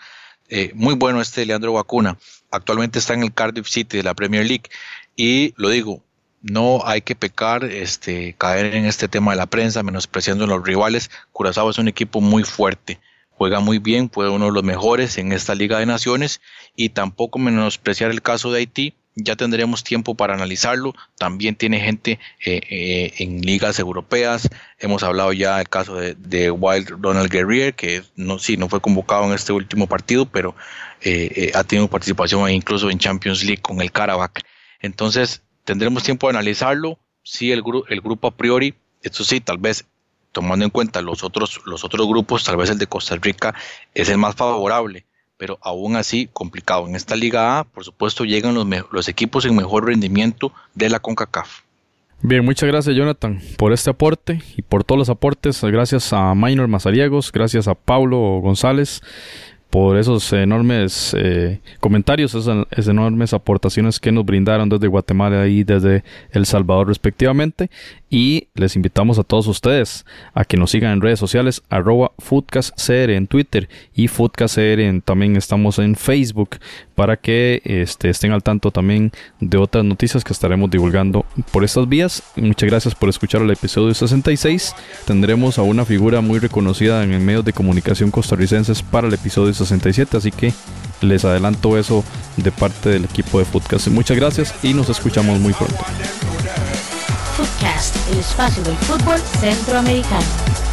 eh, muy bueno este Leandro Bacuna. Actualmente está en el Cardiff City de la Premier League y lo digo, no hay que pecar, este, caer en este tema de la prensa, menospreciando a los rivales. Curazao es un equipo muy fuerte, juega muy bien, fue uno de los mejores en esta Liga de Naciones, y tampoco menospreciar el caso de Haití. Ya tendremos tiempo para analizarlo. También tiene gente eh, eh, en ligas europeas. Hemos hablado ya del caso de, de Wild Ronald Guerrier, que no, sí, no fue convocado en este último partido, pero eh, eh, ha tenido participación incluso en Champions League con el Karabakh. Entonces tendremos tiempo de analizarlo. Sí, el, gru- el grupo a priori, esto sí, tal vez tomando en cuenta los otros, los otros grupos, tal vez el de Costa Rica es el más favorable, pero aún así complicado. En esta Liga A, por supuesto, llegan los, me- los equipos en mejor rendimiento de la CONCACAF. Bien, muchas gracias, Jonathan, por este aporte y por todos los aportes. Gracias a Maynor Mazariegos, gracias a Paulo González por esos enormes eh, comentarios, esas, esas enormes aportaciones que nos brindaron desde Guatemala y desde El Salvador respectivamente. Y les invitamos a todos ustedes a que nos sigan en redes sociales, arroba FoodcastCR en Twitter y FoodcastCR en, también estamos en Facebook, para que este, estén al tanto también de otras noticias que estaremos divulgando por estas vías. Muchas gracias por escuchar el episodio sesenta y seis. Tendremos a una figura muy reconocida en el medio de comunicación costarricenses para el episodio sesenta y siete, así que les adelanto eso de parte del equipo de Foodcast. Muchas gracias y nos escuchamos muy pronto. Foodcast, el espacio del fútbol centroamericano.